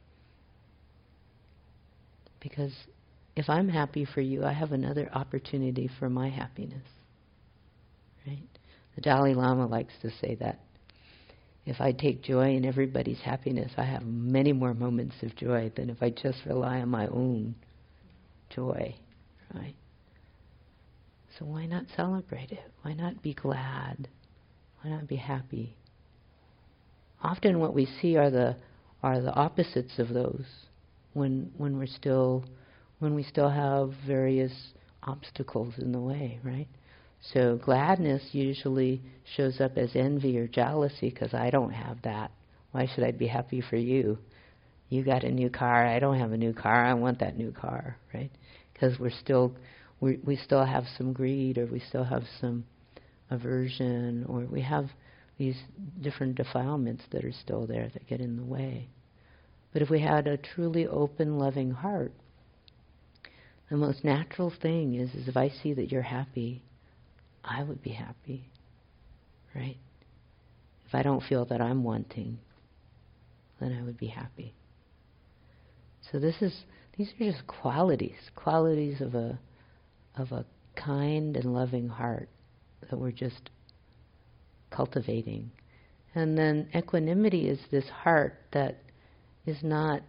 Because if I'm happy for you, I have another opportunity for my happiness. Right? The Dalai Lama likes to say that. If I take joy in everybody's happiness, I have many more moments of joy than if I just rely on my own joy. Right? So why not celebrate it? Why not be glad? Why not be happy? Often what we see are the opposites of those. When we still have various obstacles in the way, right? So gladness usually shows up as envy or jealousy because I don't have that. Why should I be happy for you? You got a new car. I don't have a new car. I want that new car, right? Because we still have some greed, or we still have some aversion, or we have these different defilements that are still there that get in the way. But if we had a truly open, loving heart, the most natural thing is if I see that you're happy, I would be happy, right? If I don't feel that I'm wanting, then I would be happy. So these are just qualities of a kind and loving heart that we're just cultivating. And then equanimity is this heart that is not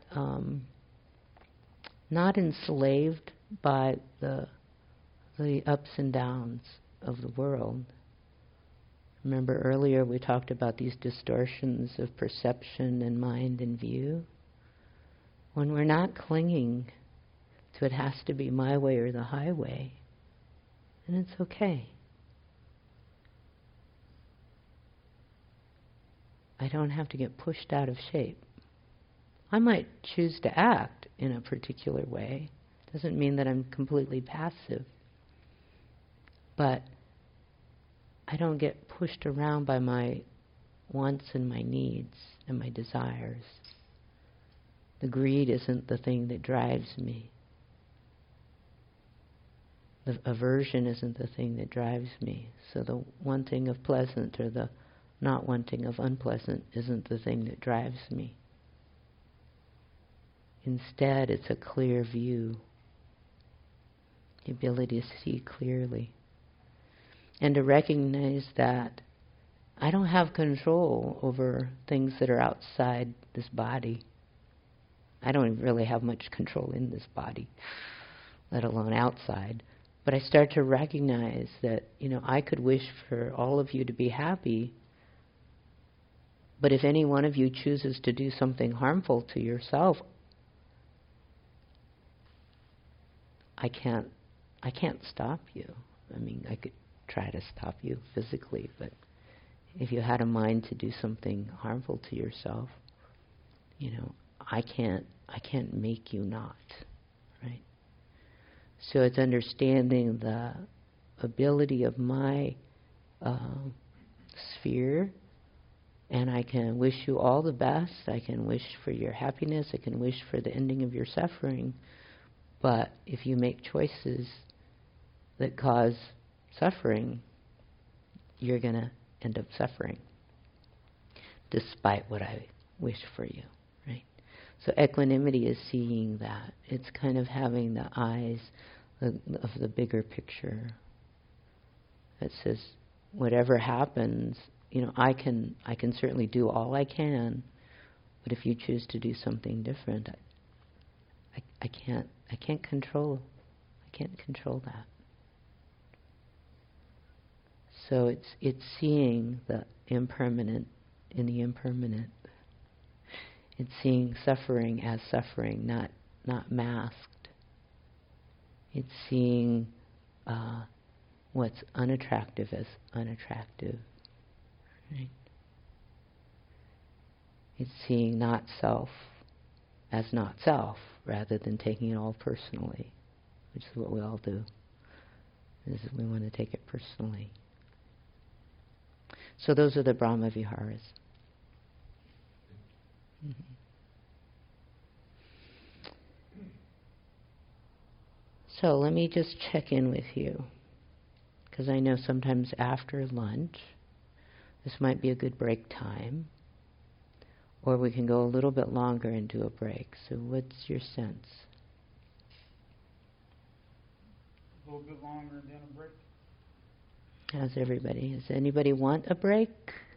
enslaved by the ups and downs of the world. Remember earlier we talked about these distortions of perception and mind and view. When we're not clinging to it has to be my way or the highway, and it's okay. I don't have to get pushed out of shape. I might choose to act in a particular way. Doesn't mean that I'm completely passive. But I don't get pushed around by my wants and my needs and my desires. The greed isn't the thing that drives me. The aversion isn't the thing that drives me. So the wanting of pleasant or the not wanting of unpleasant isn't the thing that drives me. Instead, it's a clear view, the ability to see clearly, and to recognize that I don't have control over things that are outside this body. I don't really have much control in this body, let alone outside. But I start to recognize that, I could wish for all of you to be happy, but if any one of you chooses to do something harmful to yourself, I can't stop you. I mean, I could try to stop you physically, but if you had a mind to do something harmful to yourself, I can't make you not, right? So it's understanding the ability of my sphere, and I can wish you all the best. I can wish for your happiness. I can wish for the ending of your suffering. But if you make choices that cause suffering, you're going to end up suffering, despite what I wish for you, right? So equanimity is seeing that. It's kind of having the eyes of the bigger picture that says, whatever happens, I can certainly do all I can, but if you choose to do something different, I can't control that. So it's seeing the impermanent in the impermanent. It's seeing suffering as suffering, not masked. It's seeing what's unattractive as unattractive. Right? It's seeing not self as not self, rather than taking it all personally, which is what we all do. Is we want to take it personally. So those are the Brahma Viharas. Mm-hmm. So let me just check in with you, because I know sometimes after lunch, this might be a good break time, or we can go a little bit longer and do a break. So what's your sense? A little bit longer and then a break. How's everybody? Does anybody want a break?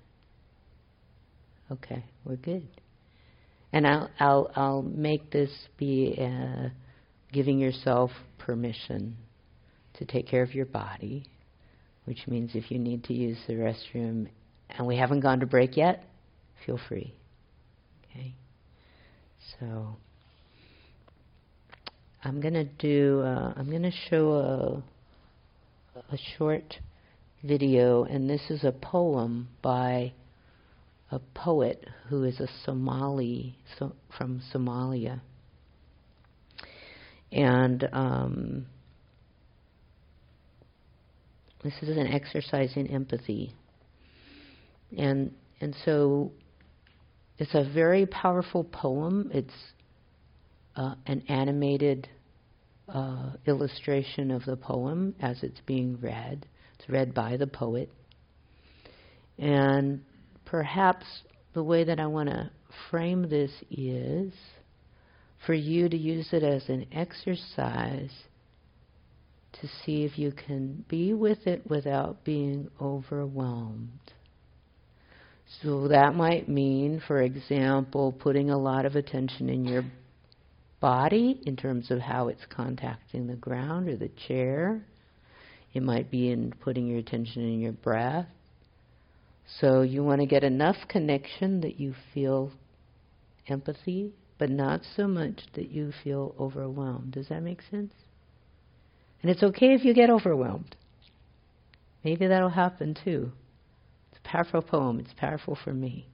Okay, we're good. And I'll make this be giving yourself permission to take care of your body, which means if you need to use the restroom and we haven't gone to break yet, feel free. Okay? So I'm going to show a short video, and this is a poem by a poet who is a Somali from Somalia. And this is an exercise in empathy. And so it's a very powerful poem. It's an animated illustration of the poem as it's being read. It's read by the poet. And perhaps the way that I want to frame this is for you to use it as an exercise to see if you can be with it without being overwhelmed. So that might mean, for example, putting a lot of attention in your body in terms of how it's contacting the ground or the chair. It might be in putting your attention in your breath. So you want to get enough connection that you feel empathy, but not so much that you feel overwhelmed. Does that make sense? And it's okay if you get overwhelmed. Maybe that'll happen too. It's a powerful poem. It's powerful for me.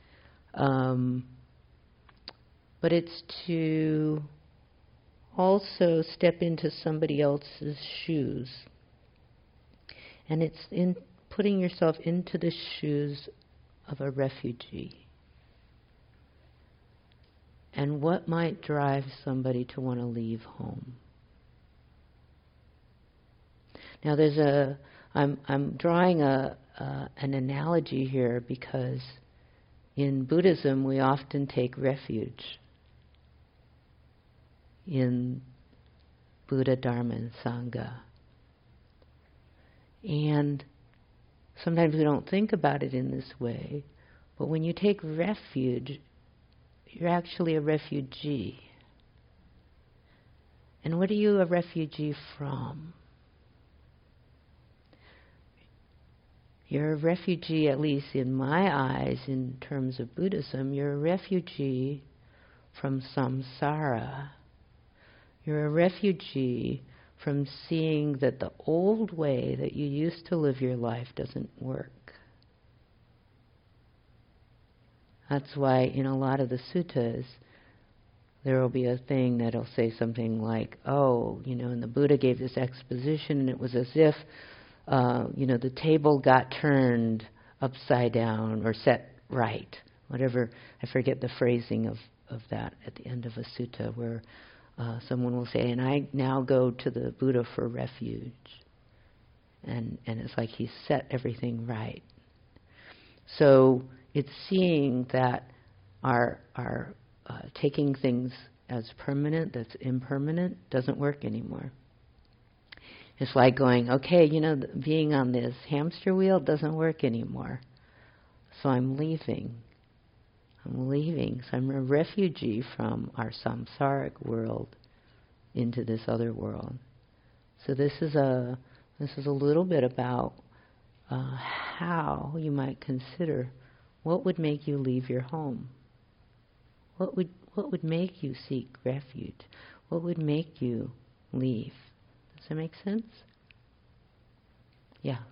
But it's to also step into somebody else's shoes. And it's in putting yourself into the shoes of a refugee. And what might drive somebody to want to leave home? Now I'm drawing an analogy here because in Buddhism we often take refuge in Buddha, Dharma, and Sangha. And sometimes we don't think about it in this way, but when you take refuge, you're actually a refugee. And what are you a refugee from? You're a refugee, at least in my eyes, in terms of Buddhism, you're a refugee from samsara. You're a refugee from seeing that the old way that you used to live your life doesn't work. That's why in a lot of the suttas, there will be a thing that'll say something like, and the Buddha gave this exposition, and it was as if, the table got turned upside down or set right. Whatever, I forget the phrasing of that at the end of a sutta where someone will say, and I now go to the Buddha for refuge. and it's like He's set everything right. So it's seeing that our taking things as permanent that's impermanent doesn't work anymore. It's like going, okay, being on this hamster wheel doesn't work anymore. So I'm leaving. So I'm a refugee from our samsaric world into this other world. So this is a little bit about how you might consider what would make you leave your home. What would make you seek refuge? What would make you leave? Does that make sense? Yeah.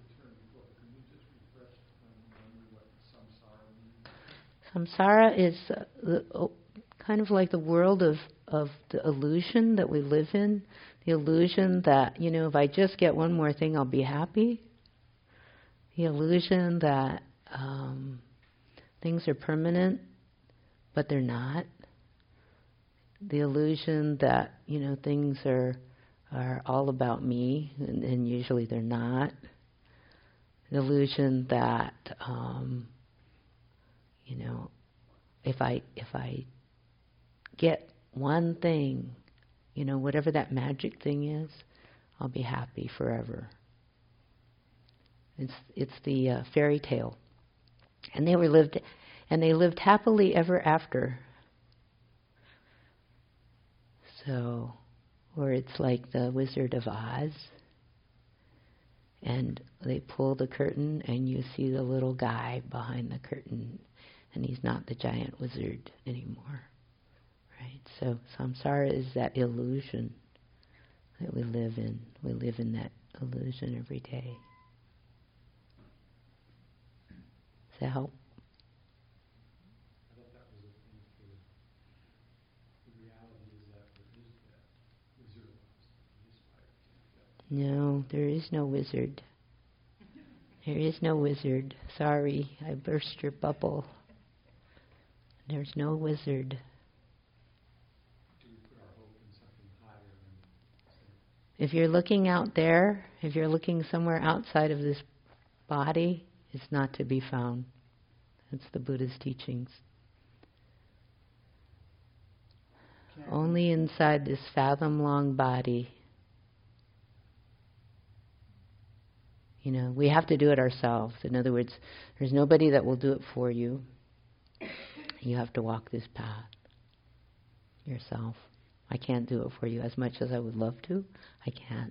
Samsara is kind of like the world of the illusion that we live in. The illusion that, if I just get one more thing, I'll be happy. The illusion that things are permanent, but they're not. The illusion that, things are all about me, and usually they're not. The illusion that, if I get one thing, whatever that magic thing is, I'll be happy forever. It's the fairy tale, and they lived happily ever after. So, or it's like the Wizard of Oz, and they pull the curtain, and you see the little guy behind the curtain, and he's not the giant wizard anymore. Right? So samsara is that illusion that we live in. We live in that illusion every day. Does that help? I thought that was a thing for the reality is that there is that Wizard of Oz. No, there is no wizard. There is no wizard. Sorry, I burst your bubble. There's no wizard. If you're looking out there, if you're looking somewhere outside of this body, it's not to be found. That's the Buddha's teachings. Only inside this fathom-long body. We have to do it ourselves. In other words, there's nobody that will do it for you. You have to walk this path yourself. I can't do it for you as much as I would love to. I can't.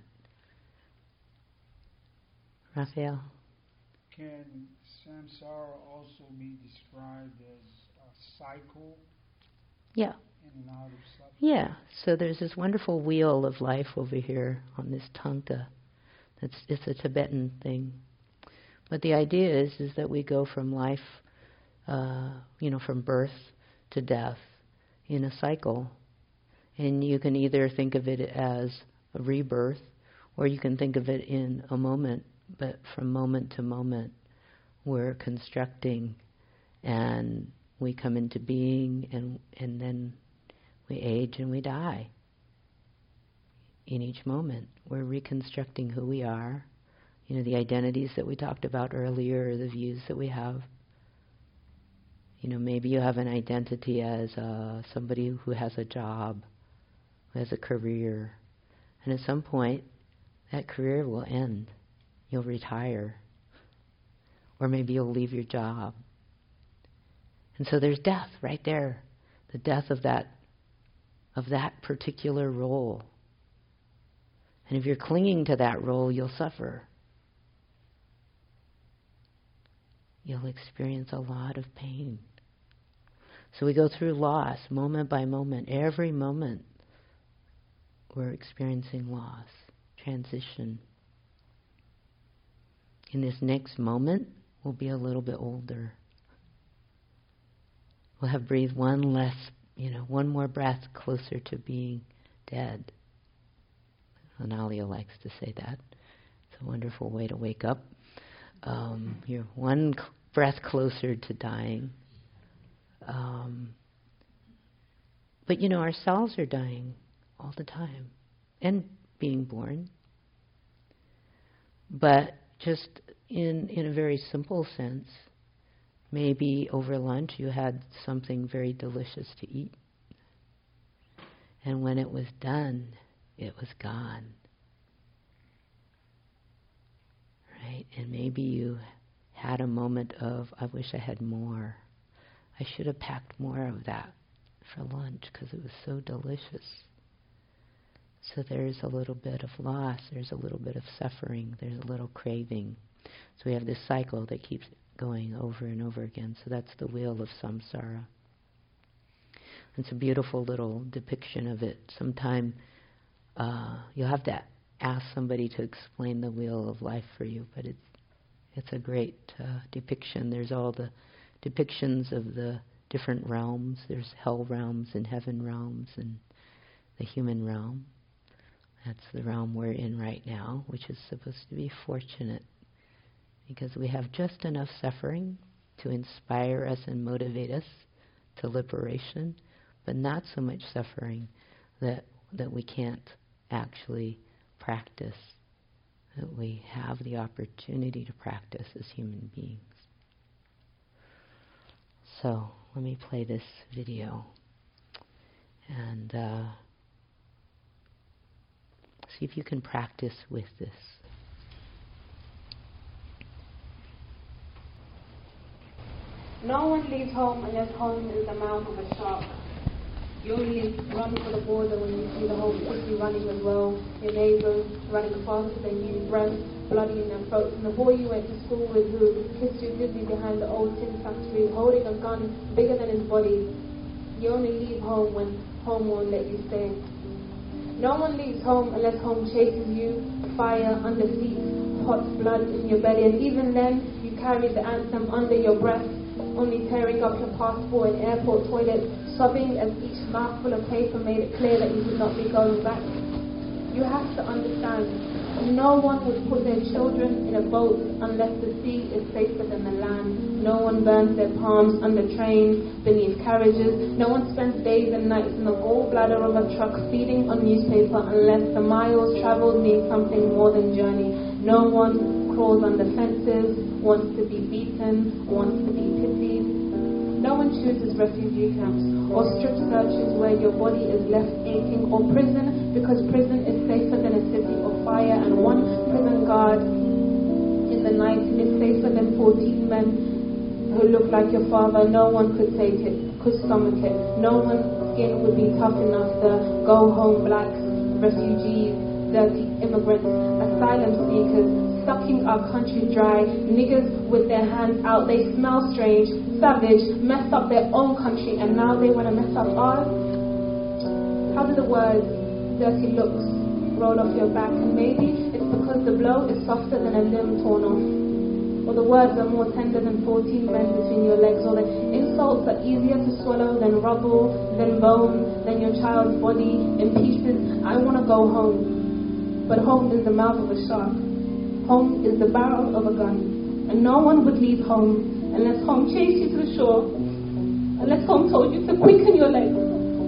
Raphael? Can samsara also be described as a cycle? Yeah. In and out of suffering? Yeah. So there's this wonderful wheel of life over here on this tangta. It's a Tibetan thing. But the idea is that we go from life, from birth to death in a cycle. And you can either think of it as a rebirth, or you can think of it in a moment. But from moment to moment, we're constructing, and we come into being, and then we age and we die. In each moment, we're reconstructing who we are. The identities that we talked about earlier, or the views that we have. Maybe you have an identity as somebody who has a job, who has a career. And at some point, that career will end. You'll retire. Or maybe you'll leave your job. And so there's death right there. The death of that particular role. And if you're clinging to that role, you'll suffer. You'll experience a lot of pain. So we go through loss, moment by moment. Every moment we're experiencing loss, transition. In this next moment, we'll be a little bit older. We'll have breathed one more breath closer to being dead. Analia likes to say that. It's a wonderful way to wake up. You're one breath closer to dying. But our cells are dying all the time and being born. But just in a very simple sense, maybe over lunch you had something very delicious to eat. And when it was done, it was gone. Right? And maybe you had a moment of, I wish I had more. I should have packed more of that for lunch because it was so delicious. So there's a little bit of loss, there's a little bit of suffering, there's a little craving. So we have this cycle that keeps going over and over again. So that's the wheel of samsara. It's a beautiful little depiction of it. Sometime you'll have to ask somebody to explain the wheel of life for you, but it's a great depiction. There's all the depictions of the different realms. There's hell realms and heaven realms and the human realm. That's the realm we're in right now, which is supposed to be fortunate because we have just enough suffering to inspire us and motivate us to liberation, but not so much suffering that we can't actually practice, that we have the opportunity to practice as human beings. So let me play this video and see if you can practice with this. No one leaves home unless home is the mouth of a shark. You only run for the border when you see the whole city running as well. Your neighbours running faster than you, breath bloody in their throats. And the boy you went to school with who kissed you goodly behind the old tin factory, holding a gun bigger than his body. You only leave home when home won't let you stay. No one leaves home unless home chases you, fire under seats, hot blood in your belly. And even then, you carry the anthem under your breath, only tearing up your passport in airport toilets, sobbing as each mouthful of paper made it clear that you would not be going back. You have to understand, no one would put their children in a boat unless the sea is safer than the land. No one burns their palms under trains, beneath carriages. No one spends days and nights in the gallbladder of a truck feeding on newspaper unless the miles traveled mean something more than journey. No one crawls under fences, wants to be beaten, wants to be pitied. No one chooses refugee camps or strip searches where your body is left aching, or prison because prison is safer than a city of fire, and one prison guard in the night is safer than 14 men who look like your father. No one could take it, could stomach it. No one's skin would be tough enough to go home. Blacks, refugees, dirty immigrants, asylum seekers, sucking our country dry, niggers with their hands out, they smell strange, savage, messed up their own country, and now they want to mess up ours. How do the words, dirty looks, roll off your back? And maybe it's because the blow is softer than a limb torn off, or the words are more tender than 14 men between your legs, or the insults are easier to swallow than rubble, than bone, than your child's body in pieces. I want to go home, but home is the mouth of a shark. Home is the barrel of a gun, and no one would leave home unless home chased you to the shore, unless home told you to quicken your legs.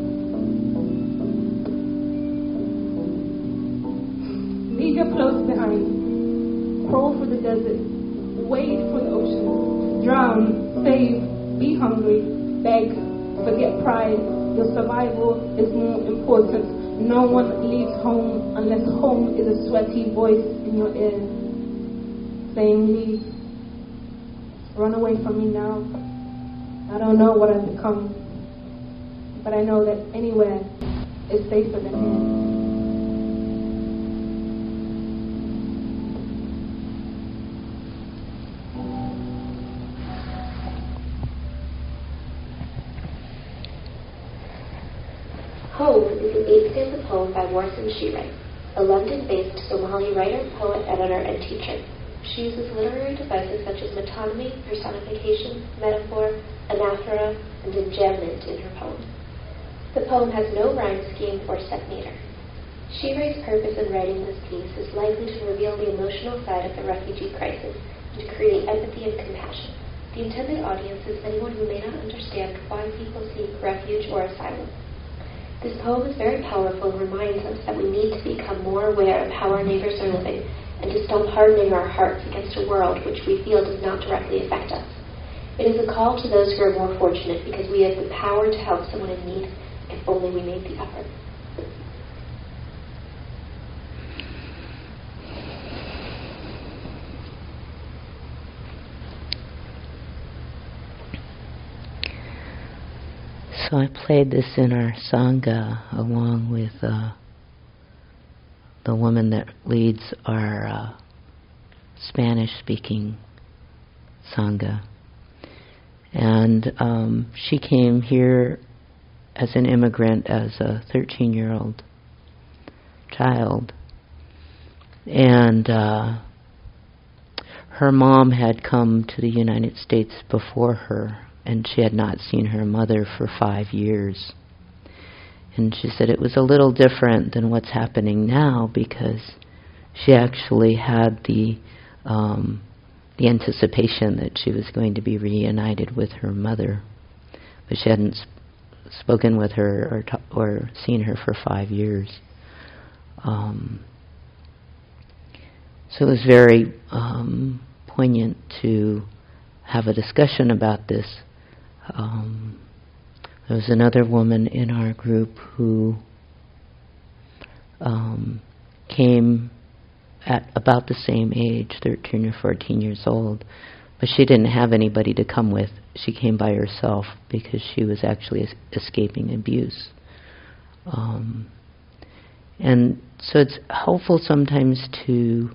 Leave your clothes behind, crawl through the desert, wade through the ocean, drown, save, be hungry, beg, forget pride. Your survival is more important. No one leaves home unless home is a sweaty voice in your ear, saying, leave, run away from me now. I don't know what I've become, but I know that anywhere is safer than here. Home is an 8th-stanza poem by Warsan Shirai, a London-based Somali writer, poet, editor, and teacher. She uses literary devices such as metonymy, personification, metaphor, anaphora, and enjambment in her poems. The poem has no rhyme scheme or set meter. Shirai's purpose in writing this piece is likely to reveal the emotional side of the refugee crisis and to create empathy and compassion. The intended audience is anyone who may not understand why people seek refuge or asylum. This poem is very powerful and reminds us that we need to become more aware of how our neighbors are living and to stop hardening our hearts against a world which we feel does not directly affect us. It is a call to those who are more fortunate because we have the power to help someone in need if only we made the effort. So I played this in our Sangha along with the woman that leads our Spanish-speaking Sangha. And she came here as an immigrant as a 13-year-old child. And her mom had come to the United States before her, and she had not seen her mother for 5 years. And she said it was a little different than what's happening now because she actually had the anticipation that she was going to be reunited with her mother, but she hadn't spoken with her or seen her for 5 years. So it was very poignant to have a discussion about this. There was another woman in our group who came at about the same age, 13 or 14 years old, but she didn't have anybody to come with. She came by herself because she was actually escaping abuse. And so it's helpful sometimes to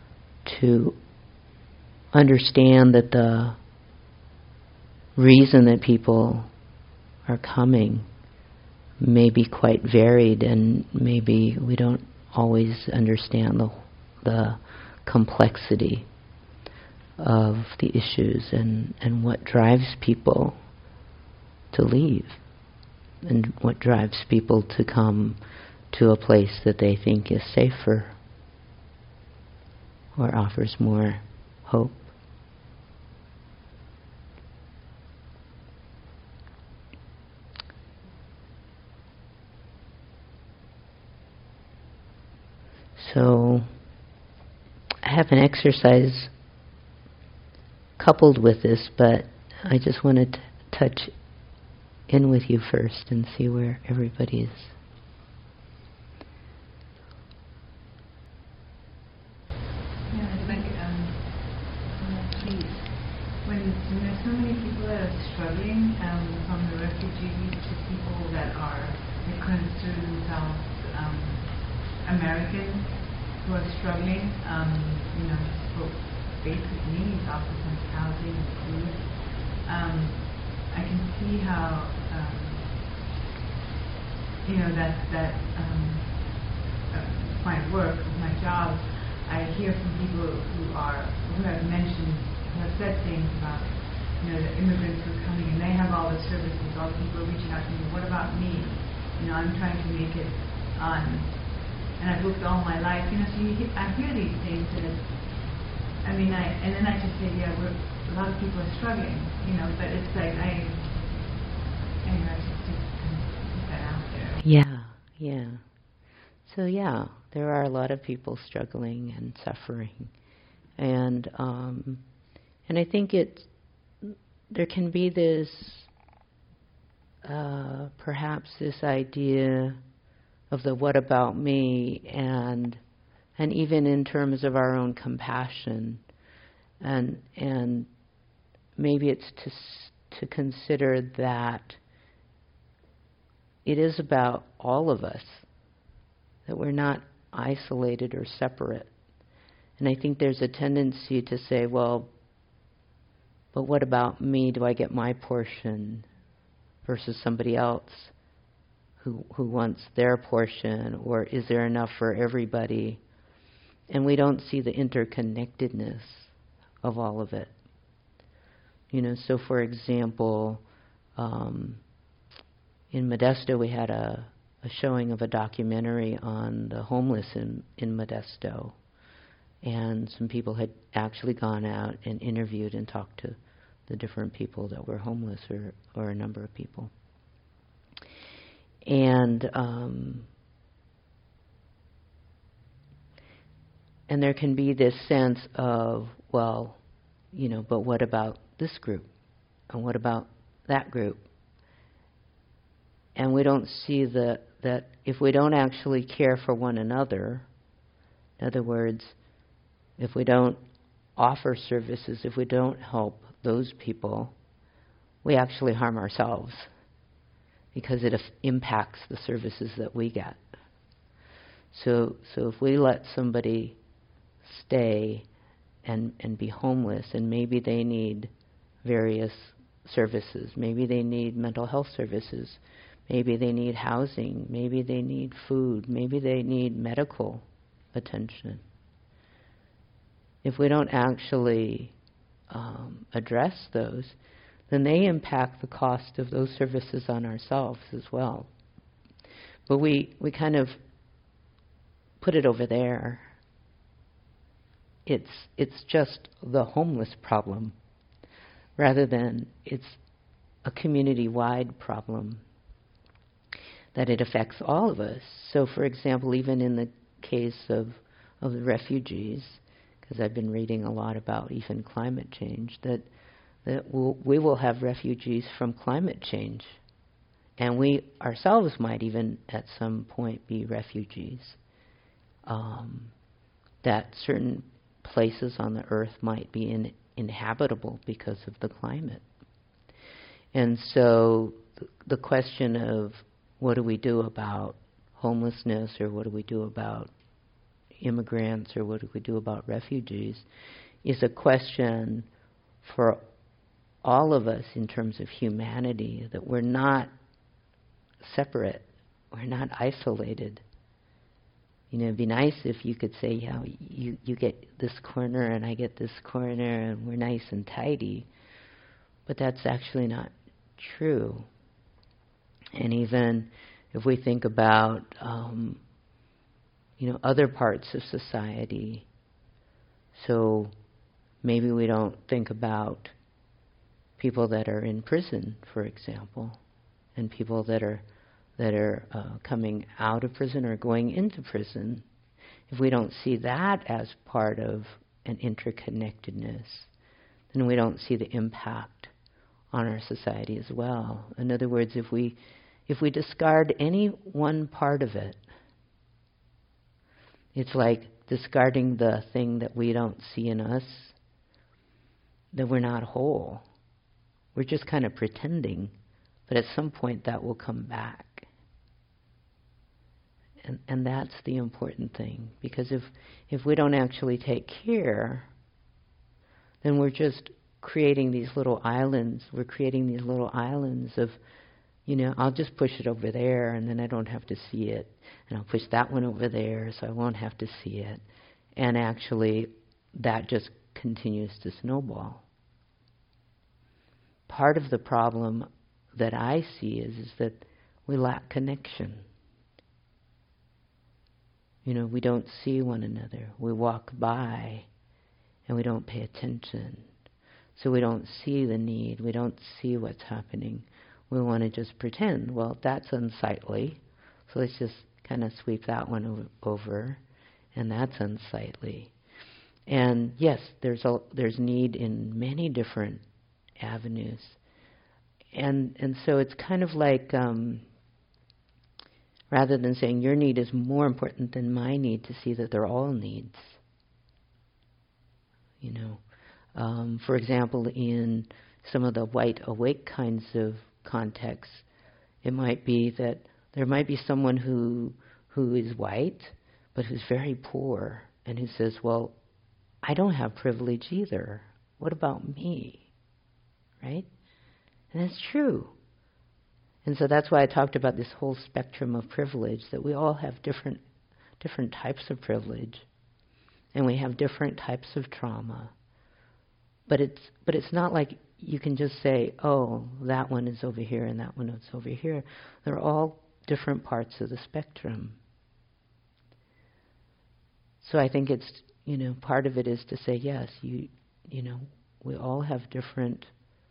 understand that the reason that people are coming may be quite varied, and maybe we don't always understand the complexity of the issues and what drives people to leave and what drives people to come to a place that they think is safer or offers more hope. So I have an exercise coupled with this, but I just wanted to touch in with you first and see where everybody is. Yeah, I think, please, when there's so many people that are struggling, from the refugees to people that are, they consider themselves Americans who are struggling, for basic needs, offer some housing and food. I can see how, that my work, my job, I hear from people who have mentioned, who have said things about, the immigrants who are coming and they have all the services, all the people are reaching out to me, what about me? I'm trying to make it on. And I've worked all my life, so I hear these things, and and then I just say, yeah, a lot of people are struggling, but it's like, I just put that out there. Yeah. So there are a lot of people struggling and suffering, and I think there can be this, perhaps this idea of the what about me, and even in terms of our own compassion, and maybe it's to consider that it is about all of us, that we're not isolated or separate. And I think there's a tendency to say, well, but what about me? Do I get my portion versus somebody else who wants their portion, or is there enough for everybody? And we don't see the interconnectedness of all of it. So for example, in Modesto we had a showing of a documentary on the homeless in Modesto. And some people had actually gone out and interviewed and talked to the different people that were homeless, or a number of people. And And there can be this sense of, well, but what about this group? And what about that group? And we don't see that if we don't actually care for one another, in other words, if we don't offer services, if we don't help those people, we actually harm ourselves because it impacts the services that we get. So if we let somebody stay and be homeless, and maybe they need various services, maybe they need mental health services, maybe they need housing, maybe they need food, maybe they need medical attention. If we don't actually address those, then they impact the cost of those services on ourselves as well. But we kind of put it over there. It's just the homeless problem, rather than it's a community-wide problem that it affects all of us. So, for example, even in the case of the refugees, because I've been reading a lot about even climate change, that we will have refugees from climate change. And we ourselves might even at some point be refugees. That certain places on the earth might be inhabitable because of the climate. And so the question of what do we do about homelessness, or what do we do about immigrants, or what do we do about refugees, is a question for all of us in terms of humanity, that we're not separate, we're not isolated. It'd be nice if you could say, you get this corner and I get this corner and we're nice and tidy. But that's actually not true. And even if we think about, other parts of society, so maybe we don't think about people that are in prison, for example, and people that are coming out of prison or going into prison. If we don't see that as part of an interconnectedness, then we don't see the impact on our society as well. In other words, if we discard any one part of it, it's like discarding the thing that we don't see in us, that we're not whole. We're just kind of pretending, but at some point that will come back. And that's the important thing, because if we don't actually take care, then we're just creating these little islands. We're creating these little islands of, I'll just push it over there and then I don't have to see it. And I'll push that one over there so I won't have to see it. And actually, that just continues to snowball. Part of the problem that I see is that we lack connection. We don't see one another. We walk by and we don't pay attention. So we don't see the need. We don't see what's happening. We want to just pretend, well, that's unsightly, so let's just kind of sweep that one over, and that's unsightly. And yes, there's need in many different avenues. And so it's kind of like, rather than saying your need is more important than my need, to see that they're all needs. For example, in some of the white awake kinds of contexts, it might be that there might be someone who is white, but who's very poor, and who says, well, I don't have privilege either. What about me? Right? And that's true. And so that's why I talked about this whole spectrum of privilege, that we all have different types of privilege, and we have different types of trauma. But it's not like you can just say, oh, that one is over here and that one is over here. They're all different parts of the spectrum. So I think it's, part of it is to say, yes, we all have different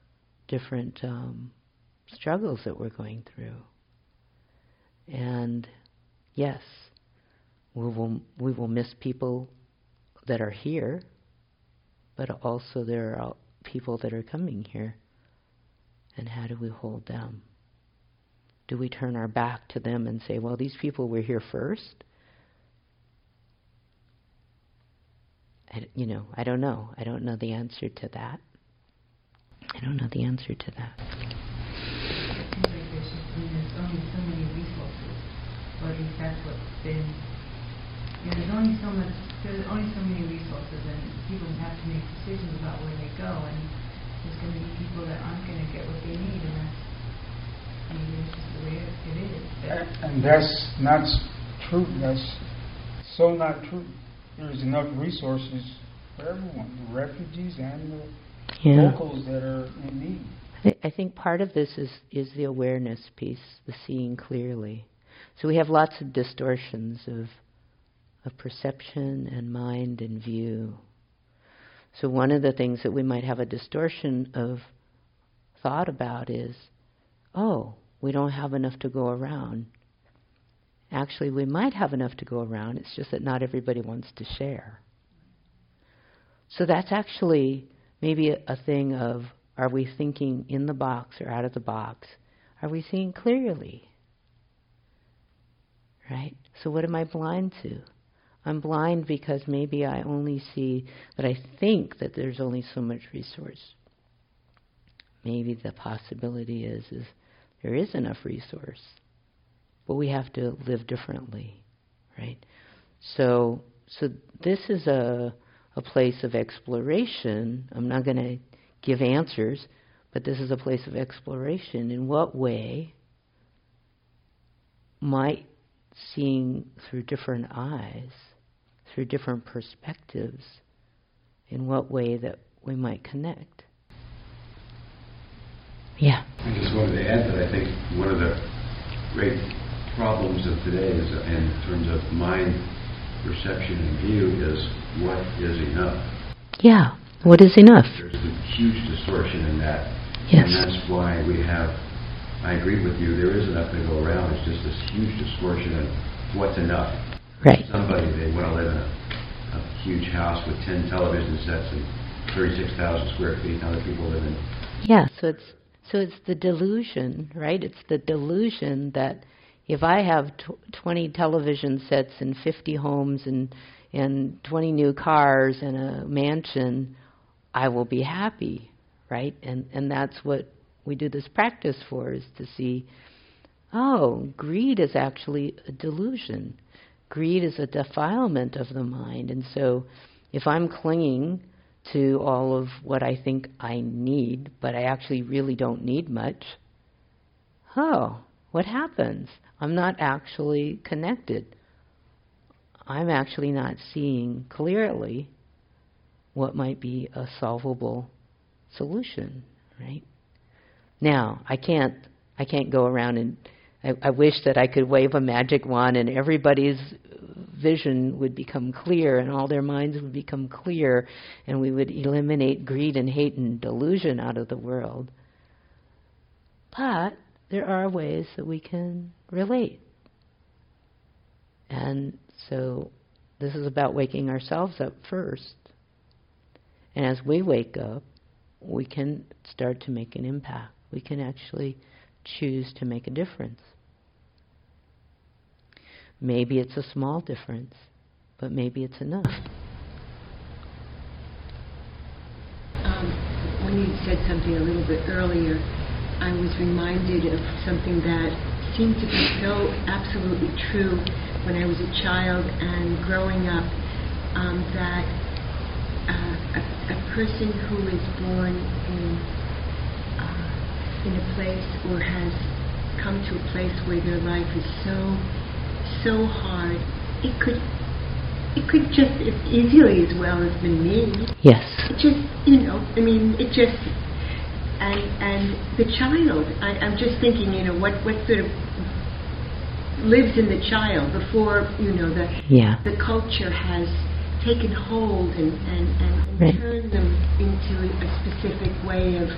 struggles that we're going through. And yes, we will miss people that are here, but also there are people that are coming here. And how do we hold them? Do we turn our back to them and say, well, these people were here first? I don't know. I don't know the answer to that. There's only so many resources, or at least that's what's been. There's only so many resources, and people have to make decisions about where they go, and there's going to be people that aren't going to get what they need, and that's just the way it is. And that's not true. That's so not true. There's enough resources for everyone, the refugees and the locals that are in need. I think part of this is the awareness piece, the seeing clearly. So we have lots of distortions of perception and mind and view. So one of the things that we might have a distortion of thought about is, oh, we don't have enough to go around. Actually, we might have enough to go around, it's just that not everybody wants to share. So that's actually maybe a thing of, are we thinking in the box or out of the box? Are we seeing clearly? Right? So what am I blind to? I'm blind because maybe I only see that I think that there's only so much resource. Maybe the possibility is there is enough resource, but we have to live differently, right? So this is a place of exploration. I'm not going to give answers, but this is a place of exploration. In what way might seeing through different eyes, through different perspectives, in what way that we might connect? Yeah. I just wanted to add that I think one of the great problems of today is, in terms of mind perception and view, is what is enough. Yeah. What is enough? There's a huge distortion in that. Yes. And that's why we have, I agree with you, there is enough to go around. It's just this huge distortion in what's enough. Right. Somebody, they want to live in a huge house with 10 television sets and 36,000 square feet, and other people live in... Yeah, so it's the delusion, right? It's the delusion that if I have 20 television sets and 50 homes and 20 new cars and a mansion, I will be happy, right? And that's what we do this practice for, is to see, oh, greed is actually a delusion. Greed is a defilement of the mind. And so if I'm clinging to all of what I think I need, but I actually really don't need much, what happens? I'm not actually connected. I'm actually not seeing clearly what might be a solvable solution, right? Now, I can't go around and I wish that I could wave a magic wand and everybody's vision would become clear and all their minds would become clear and we would eliminate greed and hate and delusion out of the world. But there are ways that we can relate. And so this is about waking ourselves up first. And as we wake up, we can start to make an impact. We can actually choose to make a difference. Maybe it's a small difference, but maybe it's enough. When you said something a little bit earlier, I was reminded of something that seemed to be so absolutely true when I was a child and growing up, that a person who is born in a place or has come to a place where their life is so hard, it could just as easily as well as been me. Yes. It just, it just, and the child, I'm just thinking, what sort of lives in the child before, the culture has taken hold and right. turned them into a specific way of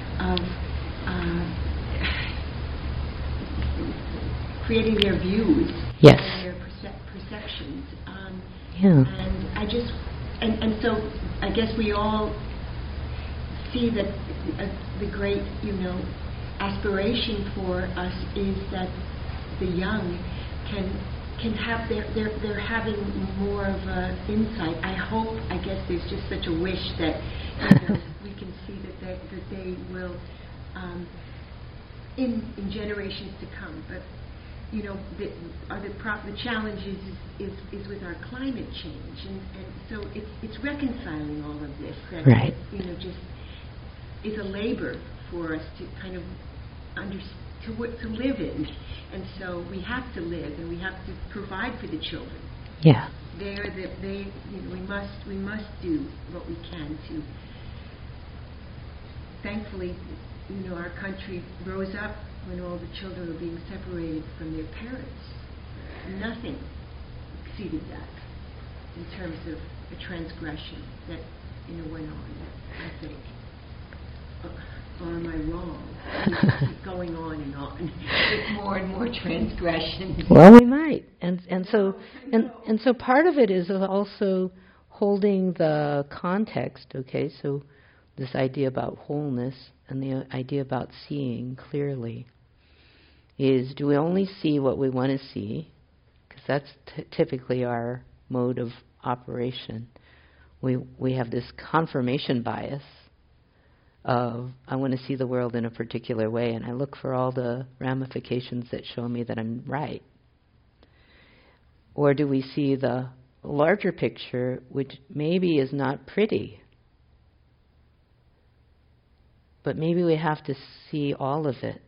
creating their views, yes. and their perceptions. Yeah. And I just and so I guess we all see that the great, aspiration for us is that the young can have they're having more of an insight. I guess there's just such a wish that we can see that they will in generations to come. But the challenge is with our climate change, and so it's reconciling all of this that right. Just is a labor for us to kind of to live in, and so we have to live and we have to provide for the children. Yeah. We must do what we can to. Thankfully, our country rose up when all the children were being separated from their parents. Nothing exceeded that in terms of a transgression that went on. I think. Or am I wrong? Keep going on and on with more and more transgressions. Well, we might, and so part of it is also holding the context. Okay, so this idea about wholeness and the idea about seeing clearly is: do we only see what we want to see? Because that's typically our mode of operation. We have this confirmation bias of, I want to see the world in a particular way, and I look for all the ramifications that show me that I'm right. Or do we see the larger picture, which maybe is not pretty, but maybe we have to see all of it.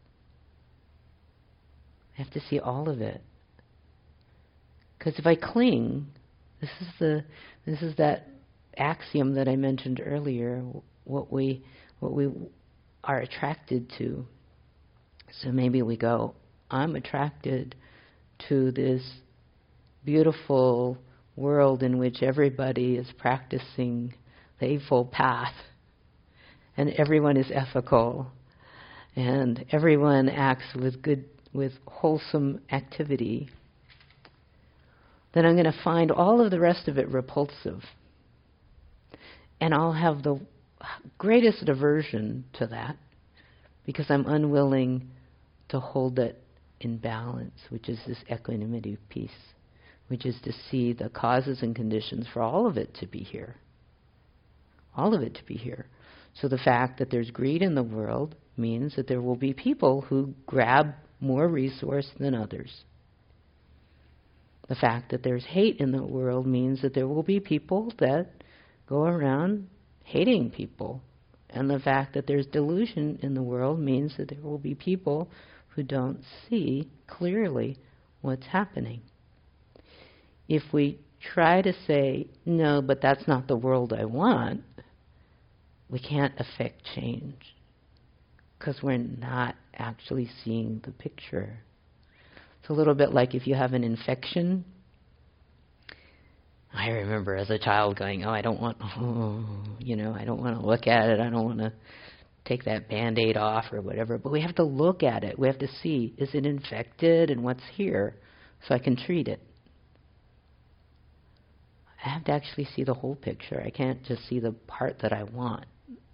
I have to see all of it. Because if I cling, this is that axiom that I mentioned earlier, what we are attracted to. So maybe we go, I'm attracted to this beautiful world in which everybody is practicing the Eightfold Path, and everyone is ethical, and everyone acts with wholesome activity. Then I'm going to find all of the rest of it repulsive, and I'll have the greatest aversion to that because I'm unwilling to hold it in balance, which is this equanimity piece, which is to see the causes and conditions for all of it to be here. All of it to be here. So the fact that there's greed in the world means that there will be people who grab more resource than others. The fact that there's hate in the world means that there will be people that go around hating people. And the fact that there's delusion in the world means that there will be people who don't see clearly what's happening. If we try to say, no, but that's not the world I want, we can't affect change because we're not actually seeing the picture. It's a little bit like if you have an infection. I remember as a child going, I don't want to look at it. I don't want to take that Band-Aid off or whatever. But we have to look at it. We have to see, is it infected and what's here so I can treat it. I have to actually see the whole picture. I can't just see the part that I want.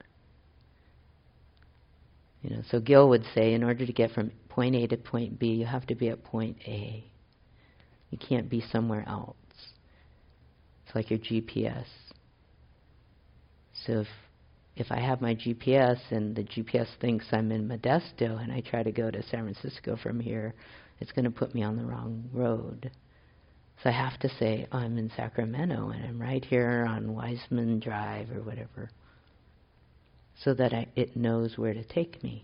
So Gil would say, in order to get from point A to point B, you have to be at point A. You can't be somewhere else. It's like your GPS. So if I have my GPS and the GPS thinks I'm in Modesto and I try to go to San Francisco from here, it's going to put me on the wrong road. So I have to say, I'm in Sacramento and I'm right here on Wiseman Drive or whatever, so that it knows where to take me.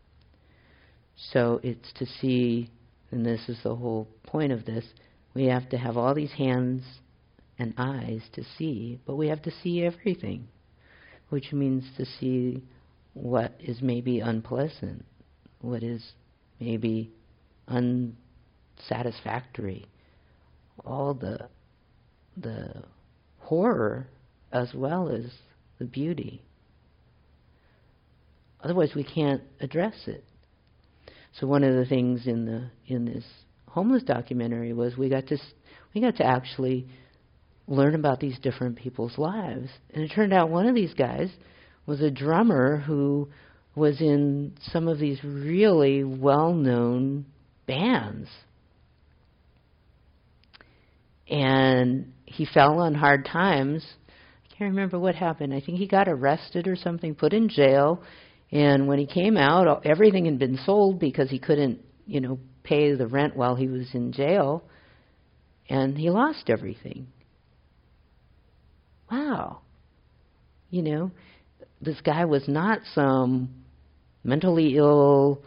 So it's to see, and this is the whole point of this, we have to have all these hands and eyes to see, but we have to see everything, which means to see what is maybe unpleasant, what is maybe unsatisfactory, all the horror as well as the beauty. Otherwise we can't address it. So one of the things in this homeless documentary was we got to actually learn about these different people's lives. And it turned out one of these guys was a drummer who was in some of these really well-known bands. And he fell on hard times. I can't remember what happened. I think he got arrested or something, put in jail. And when he came out, everything had been sold because he couldn't, pay the rent while he was in jail. And he lost everything. Wow. This guy was not some mentally ill,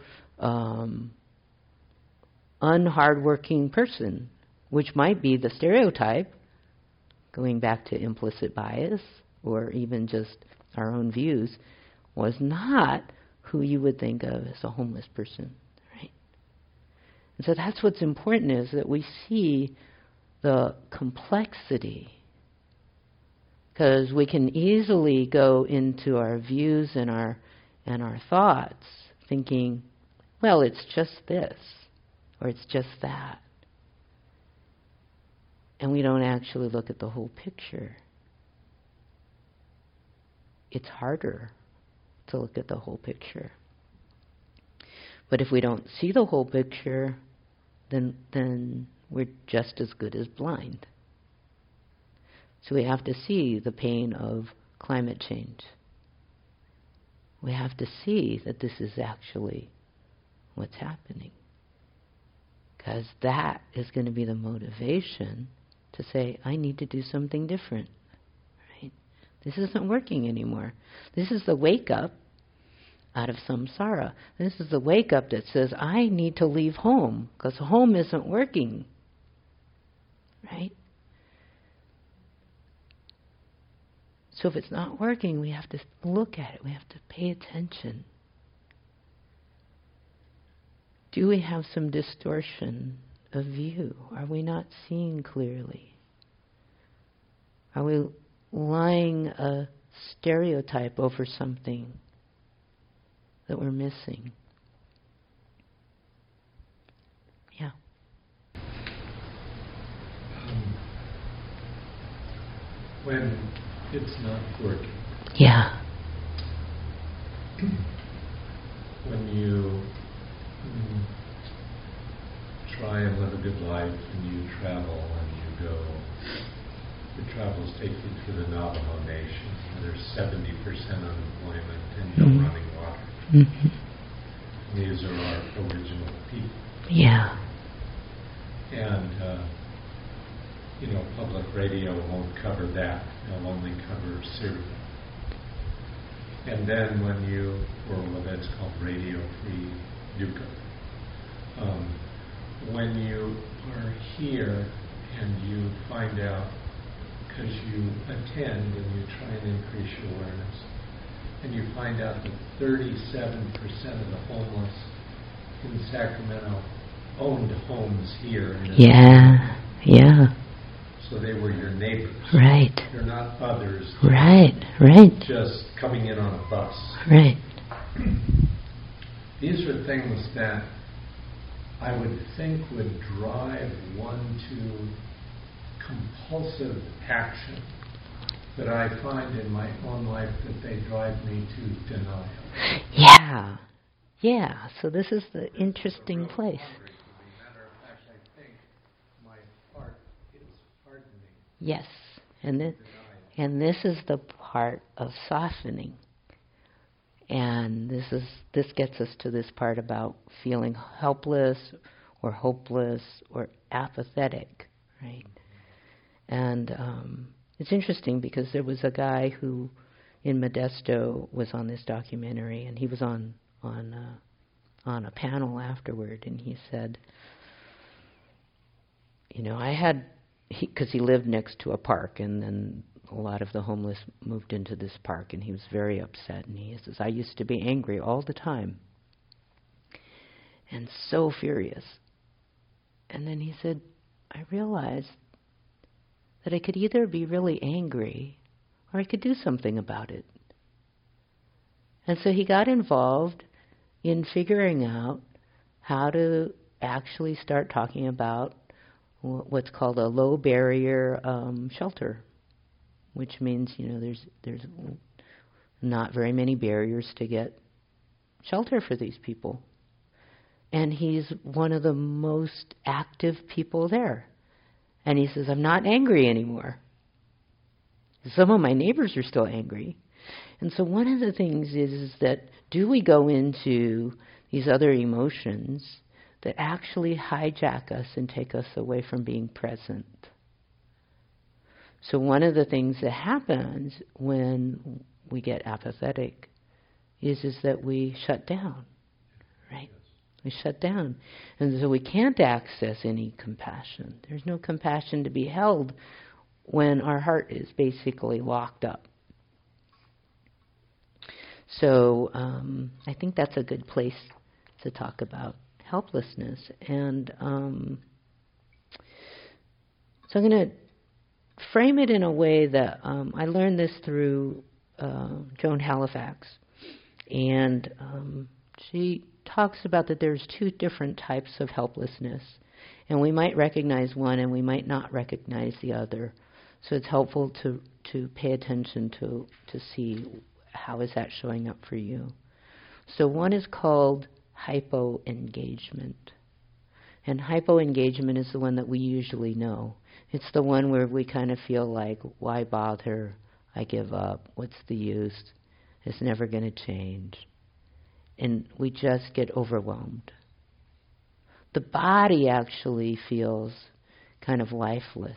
unhardworking person, which might be the stereotype, going back to implicit bias or even just our own views, was not who you would think of as a homeless person, right? And so that's what's important, is that we see the complexity, because we can easily go into our views and our thoughts thinking, well, it's just this or it's just that. And we don't actually look at the whole picture. It's harder to look at the whole picture. But if we don't see the whole picture, then we're just as good as blind. So we have to see the pain of climate change. We have to see that this is actually what's happening. Because that is going to be the motivation to say, I need to do something different. Right? This isn't working anymore. This is the wake up out of samsara. This is the wake up that says, I need to leave home because home isn't working. Right? So if it's not working, we have to look at it. We have to pay attention. Do we have some distortion of view? Are we not seeing clearly? Are we lying a stereotype over something that we're missing? Yeah. When it's not working. Yeah. When you try and live a good life and you travel and you go, your travels take you through the Navajo Nation where there's 70% unemployment and no running water. Mm-hmm. These are our original people. Yeah. And public radio won't cover that. They'll only cover Syria. And then when that's called Radio Free Yucca. When you are here and you find out, because you attend and you try and increase your awareness, and you find out that 37% of the homeless in Sacramento owned homes here. Yeah. So they were your neighbors. Right. They're not others. Right. Just coming in on a bus. Right. These are things that I would think would drive one to compulsive action that I find in my own life that they drive me to denial. Yeah. So this is the interesting place. Yes, and this is the part of softening, and this gets us to this part about feeling helpless or hopeless or apathetic, right? And it's interesting because there was a guy who in Modesto was on this documentary, and he was on a panel afterward, and he said, because he lived next to a park, and then a lot of the homeless moved into this park, and he was very upset. And he says, I used to be angry all the time and so furious. And then he said, I realized that I could either be really angry or I could do something about it. And so he got involved in figuring out how to actually start talking about what's called a low barrier shelter, which means, there's not very many barriers to get shelter for these people. And he's one of the most active people there. And he says, I'm not angry anymore. Some of my neighbors are still angry. And so one of the things is that do we go into these other emotions that actually hijack us and take us away from being present? So one of the things that happens when we get apathetic is that we shut down, right? We shut down. And so we can't access any compassion. There's no compassion to be held when our heart is basically locked up. So I think that's a good place to talk about helplessness. And so I'm going to frame it in a way that I learned this through Joan Halifax. And she talks about that there's two different types of helplessness. And we might recognize one and we might not recognize the other. So it's helpful to pay attention to see how is that showing up for you. So one is called hypo-engagement. And hypo-engagement is the one that we usually know. It's the one where we kind of feel like, why bother? I give up. What's the use? It's never going to change. And we just get overwhelmed. The body actually feels kind of lifeless.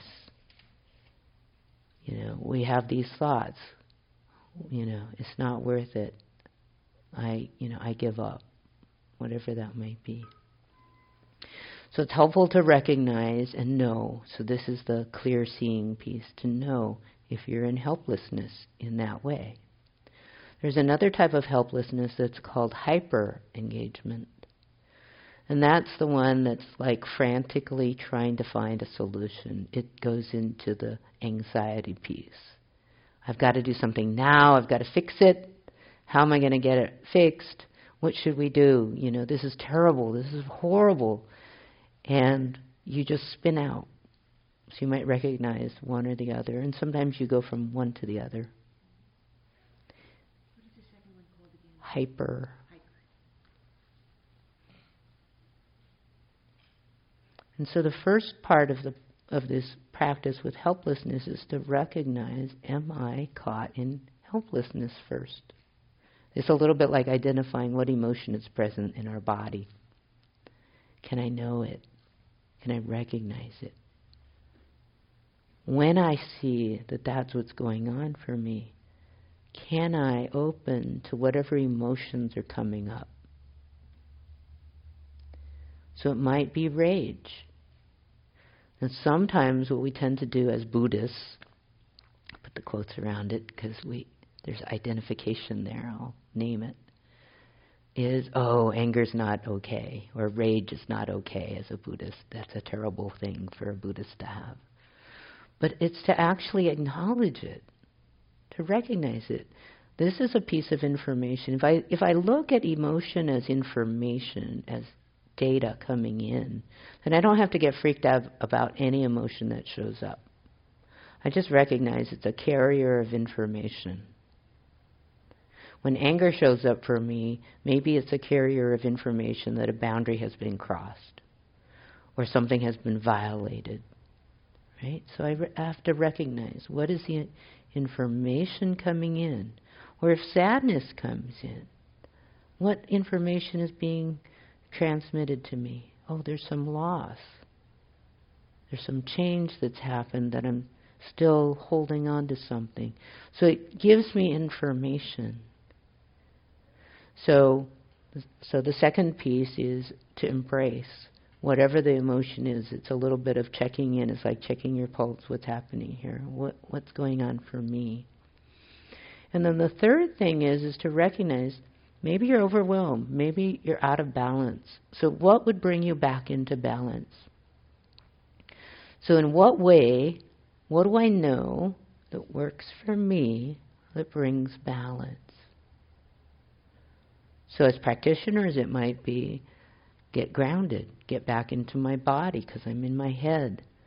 We have these thoughts. It's not worth it. I give up. Whatever that might be. So it's helpful to recognize and know. So this is the clear seeing piece, to know if you're in helplessness in that way. There's another type of helplessness that's called hyper-engagement. And that's the one that's like frantically trying to find a solution. It goes into the anxiety piece. I've got to do something now. I've got to fix it. How am I going to get it fixed? What should we do? This is terrible. This is horrible. And you just spin out. So you might recognize one or the other. And sometimes you go from one to the other. What is the second one called again? Hyper. And so the first part of this practice with helplessness is to recognize, am I caught in helplessness first? It's a little bit like identifying what emotion is present in our body. Can I know it? Can I recognize it? When I see that that's what's going on for me, can I open to whatever emotions are coming up? So it might be rage. And sometimes what we tend to do as Buddhists, put the quotes around it because there's identification there, I'll name it, is, anger's not okay, or rage is not okay as a Buddhist. That's a terrible thing for a Buddhist to have. But it's to actually acknowledge it, to recognize it. This is a piece of information. If I look at emotion as information, as data coming in, then I don't have to get freaked out about any emotion that shows up. I just recognize it's a carrier of information. When anger shows up for me, maybe it's a carrier of information that a boundary has been crossed or something has been violated. Right? So I have to recognize what is the information coming in. Or if sadness comes in, what information is being transmitted to me? There's some loss. There's some change that's happened that I'm still holding on to something. So it gives me information. So the second piece is to embrace whatever the emotion is. It's a little bit of checking in. It's like checking your pulse. What's happening here? What's going on for me? And then the third thing is to recognize maybe you're overwhelmed. Maybe you're out of balance. So what would bring you back into balance? So in what way, what do I know that works for me that brings balance? So as practitioners, it might be get grounded, get back into my body because I'm in my head.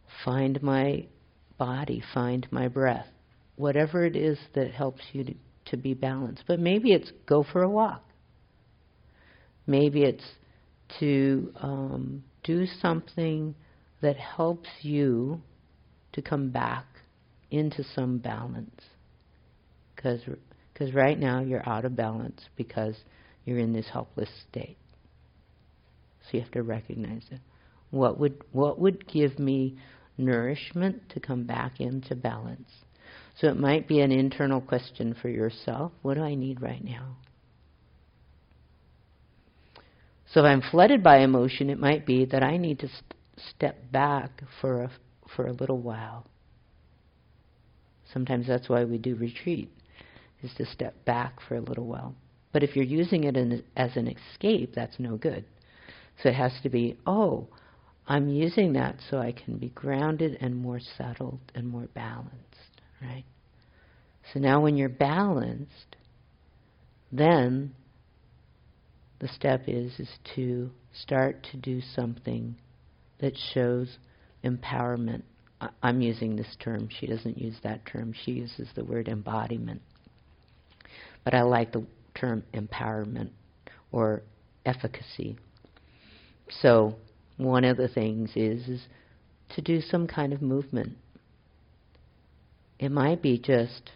find my body, find my breath, whatever it is that helps you to be balanced. But maybe it's go for a walk. Maybe it's to do something that helps you to come back into some balance. Because right now you're out of balance because you're in this helpless state. So you have to recognize it. What would give me nourishment to come back into balance? So it might be an internal question for yourself. What do I need right now? So if I'm flooded by emotion, it might be that I need to step back for a little while. Sometimes that's why we do retreat, is to step back for a little while. But if you're using it as an escape, that's no good. So it has to be, I'm using that so I can be grounded and more settled and more balanced, right? So now when you're balanced, then the step is to start to do something that shows empowerment. I'm using this term. She doesn't use that term. She uses the word embodiment. But I like the term empowerment or efficacy. So one of the things is to do some kind of movement. It might be just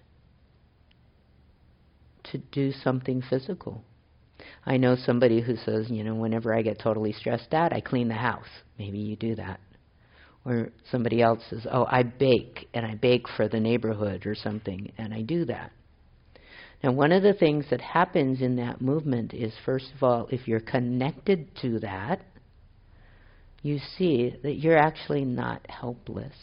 to do something physical. I know somebody who says, whenever I get totally stressed out, I clean the house. Maybe you do that. Or somebody else says, I bake, and I bake for the neighborhood or something, and I do that. Now, one of the things that happens in that movement is, first of all, if you're connected to that, you see that you're actually not helpless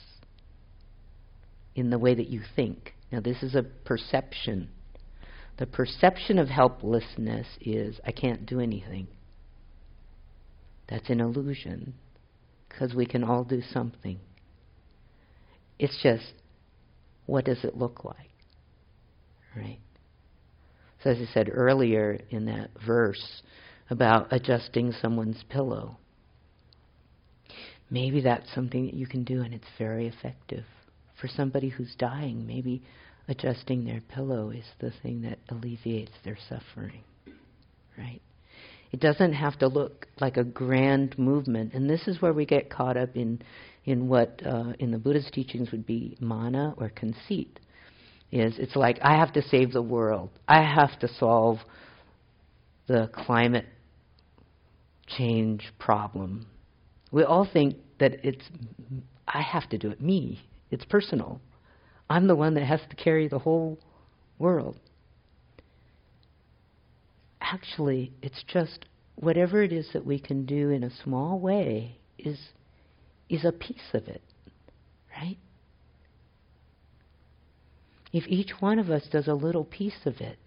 in the way that you think. Now, this is a perception. The perception of helplessness is, I can't do anything. That's an illusion, because we can all do something. It's just, what does it look like? Right? So as I said earlier in that verse about adjusting someone's pillow, maybe that's something that you can do and it's very effective. For somebody who's dying, maybe adjusting their pillow is the thing that alleviates their suffering, right? It doesn't have to look like a grand movement, and this is where we get caught up in what in the Buddha's teachings would be mana or conceit. It's like, I have to save the world. I have to solve the climate change problem. We all think that I have to do it, me. It's personal. I'm the one that has to carry the whole world. Actually, it's just whatever it is that we can do in a small way is a piece of it, right? If each one of us does a little piece of it,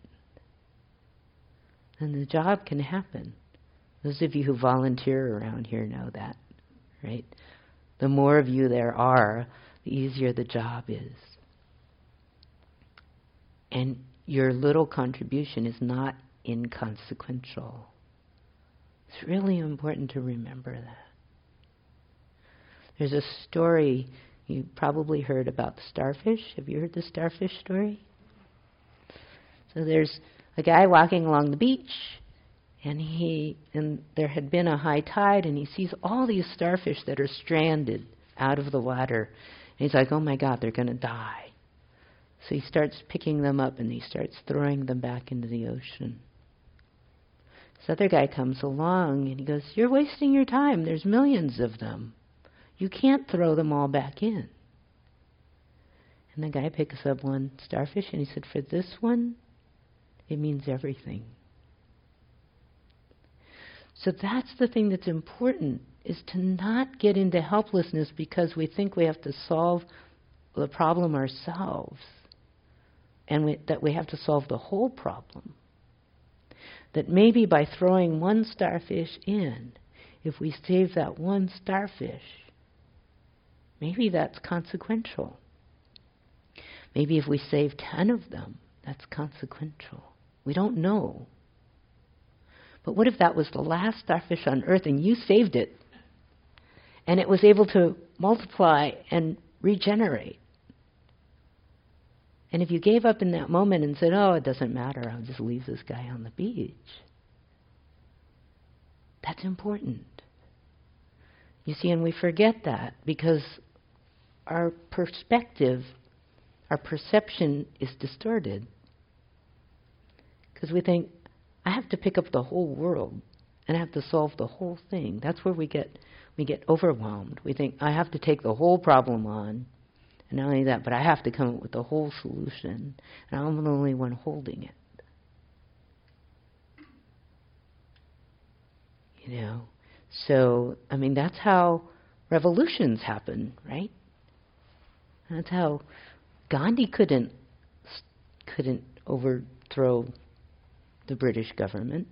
then the job can happen. Those of you who volunteer around here know that, right? The more of you there are, the easier the job is. And your little contribution is not inconsequential. It's really important to remember that. There's a story you probably heard about the starfish. Have you heard the starfish story? So there's a guy walking along the beach, and there had been a high tide, and he sees all these starfish that are stranded out of the water. And he's like, oh my God, they're going to die. So he starts picking them up, and he starts throwing them back into the ocean. This other guy comes along, and he goes, you're wasting your time. There's millions of them. You can't throw them all back in. And the guy picks up one starfish, and he said, for this one, it means everything. So that's the thing that's important, is to not get into helplessness because we think we have to solve the problem ourselves, and that we have to solve the whole problem. That maybe by throwing one starfish in, if we save that one starfish, maybe that's consequential. Maybe if we save 10 of them, that's consequential. We don't know. But what if that was the last starfish on Earth and you saved it, and it was able to multiply and regenerate. And if you gave up in that moment and said, oh, it doesn't matter, I'll just leave this guy on the beach, that's important. You see, and we forget that because our perspective, our perception is distorted. Because we think, I have to pick up the whole world and I have to solve the whole thing. That's where we get overwhelmed. We think, I have to take the whole problem on. And not only that, but I have to come up with the whole solution. And I'm the only one holding it. You know? So, I mean, that's how revolutions happen, right? That's how Gandhi couldn't overthrow the British government.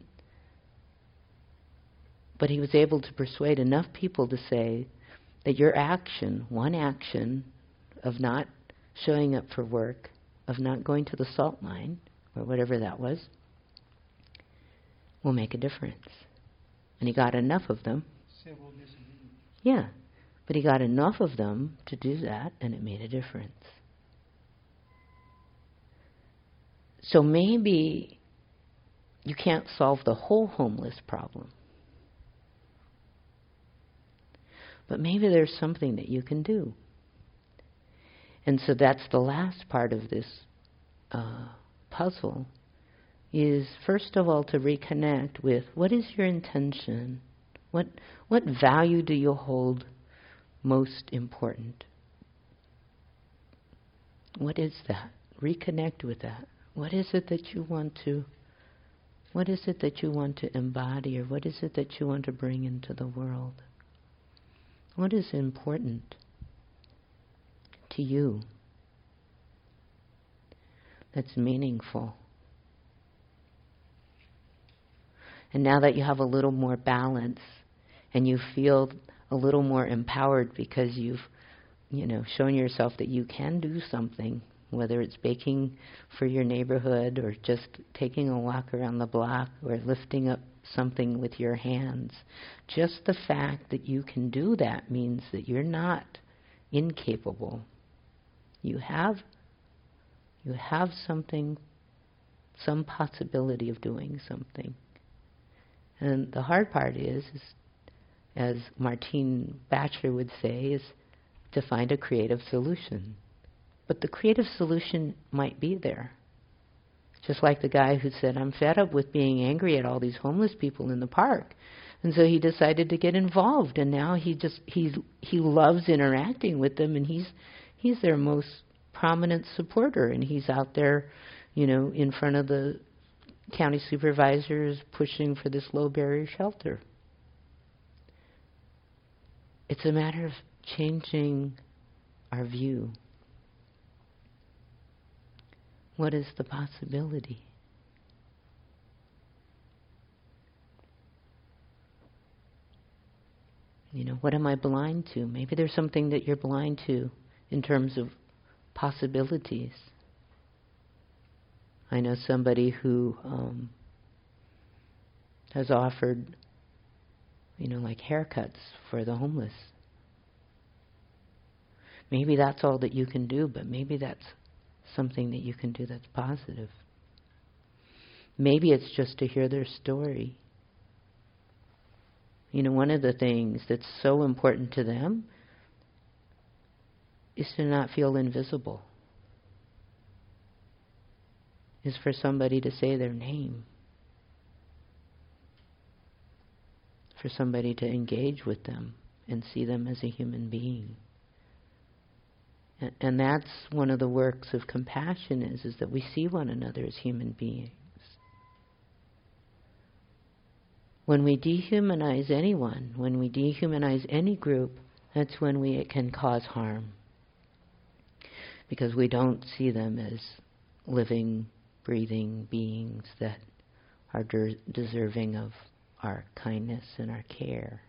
But he was able to persuade enough people to say that your action, one action of not showing up for work, of not going to the salt mine, or whatever that was, will make a difference. And he got enough of them. Civil disobedience. Yeah, but he got enough of them to do that, and it made a difference. So maybe you can't solve the whole homeless problem. But maybe there's something that you can do. And so that's the last part of this puzzle, is first of all to reconnect with what is your intention? What value do you hold most important? What is that? Reconnect with that. What is it that you want to embody, or what is it that you want to bring into the world? What is important to you that's meaningful? And now that you have a little more balance and you feel a little more empowered because you've, shown yourself that you can do something, whether it's baking for your neighborhood or just taking a walk around the block or lifting up something with your hands. Just the fact that you can do that means that you're not incapable. You have something, some possibility of doing something. And the hard part is, as Martine Batcher would say, is to find a creative solution. But the creative solution might be there. Just like the guy who said, I'm fed up with being angry at all these homeless people in the park. And so he decided to get involved, and now he loves interacting with them, and he's their most prominent supporter, and he's out there, in front of the county supervisors pushing for this low barrier shelter. It's a matter of changing our view. What is the possibility? What am I blind to? Maybe there's something that you're blind to in terms of possibilities. I know somebody who has offered, like haircuts for the homeless. Maybe that's all that you can do, but maybe that's something that you can do that's positive. Maybe it's just to hear their story. One of the things that's so important to them is to not feel invisible. Is for somebody to say their name. For somebody to engage with them and see them as a human being. And that's one of the works of compassion is that we see one another as human beings. When we dehumanize anyone, when we dehumanize any group, that's when it can cause harm. Because we don't see them as living, breathing beings that are deserving of our kindness and our care.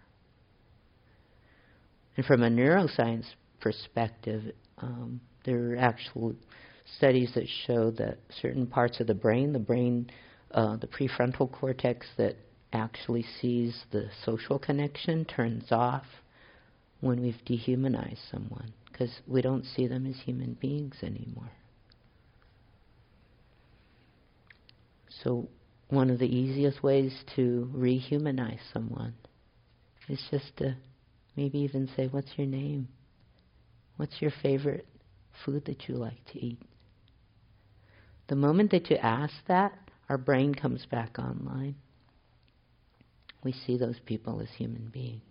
And from a neuroscience perspective, there are actual studies that show that certain parts of the brain, the prefrontal cortex that actually sees the social connection, turns off when we've dehumanized someone, because we don't see them as human beings anymore. So one of the easiest ways to rehumanize someone is just to maybe even say, what's your name? What's your favorite food that you like to eat? The moment that you ask that, our brain comes back online. We see those people as human beings.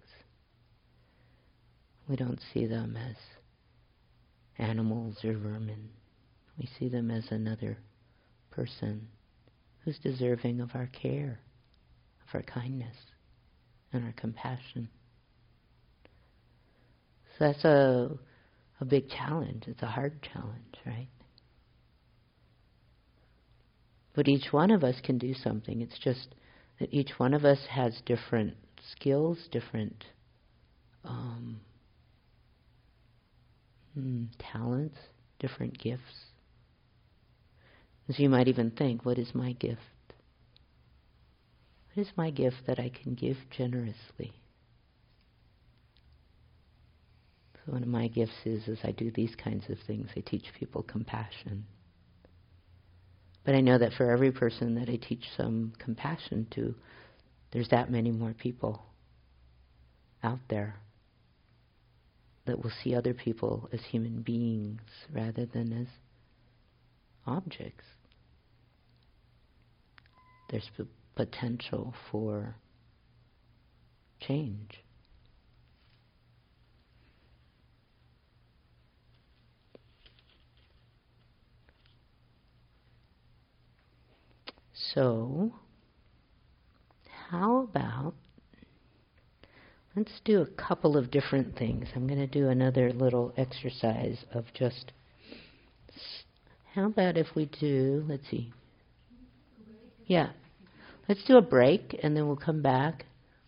We don't see them as animals or vermin. We see them as another person who's deserving of our care, of our kindness, and our compassion. So that's a big challenge. It's a hard challenge, right? But each one of us can do something. It's just that each one of us has different skills, different talents, different gifts. So you might even think, what is my gift? What is my gift that I can give generously? So one of my gifts is I do these kinds of things. I teach people compassion. But I know that for every person that I teach some compassion to, there's that many more people out there that will see other people as human beings rather than as objects. There's potential for change. So, how about, let's do a couple of different things. I'm going to do another little exercise of just, how about if we do, let's see. Yeah. Let's do a break and then we'll come back.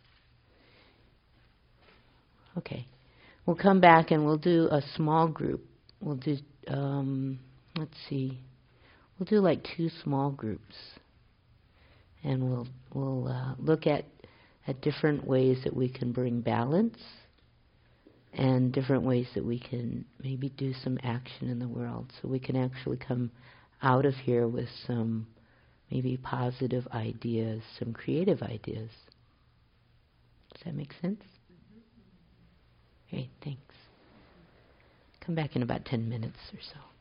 Okay. We'll come back and we'll do a small group. We'll do, let's see. We'll do like 2 small groups. And we'll look at different ways that we can bring balance and different ways that we can maybe do some action in the world. So we can actually come out of here with some maybe positive ideas, some creative ideas. Does that make sense? Okay, thanks. Come back in about 10 minutes or so.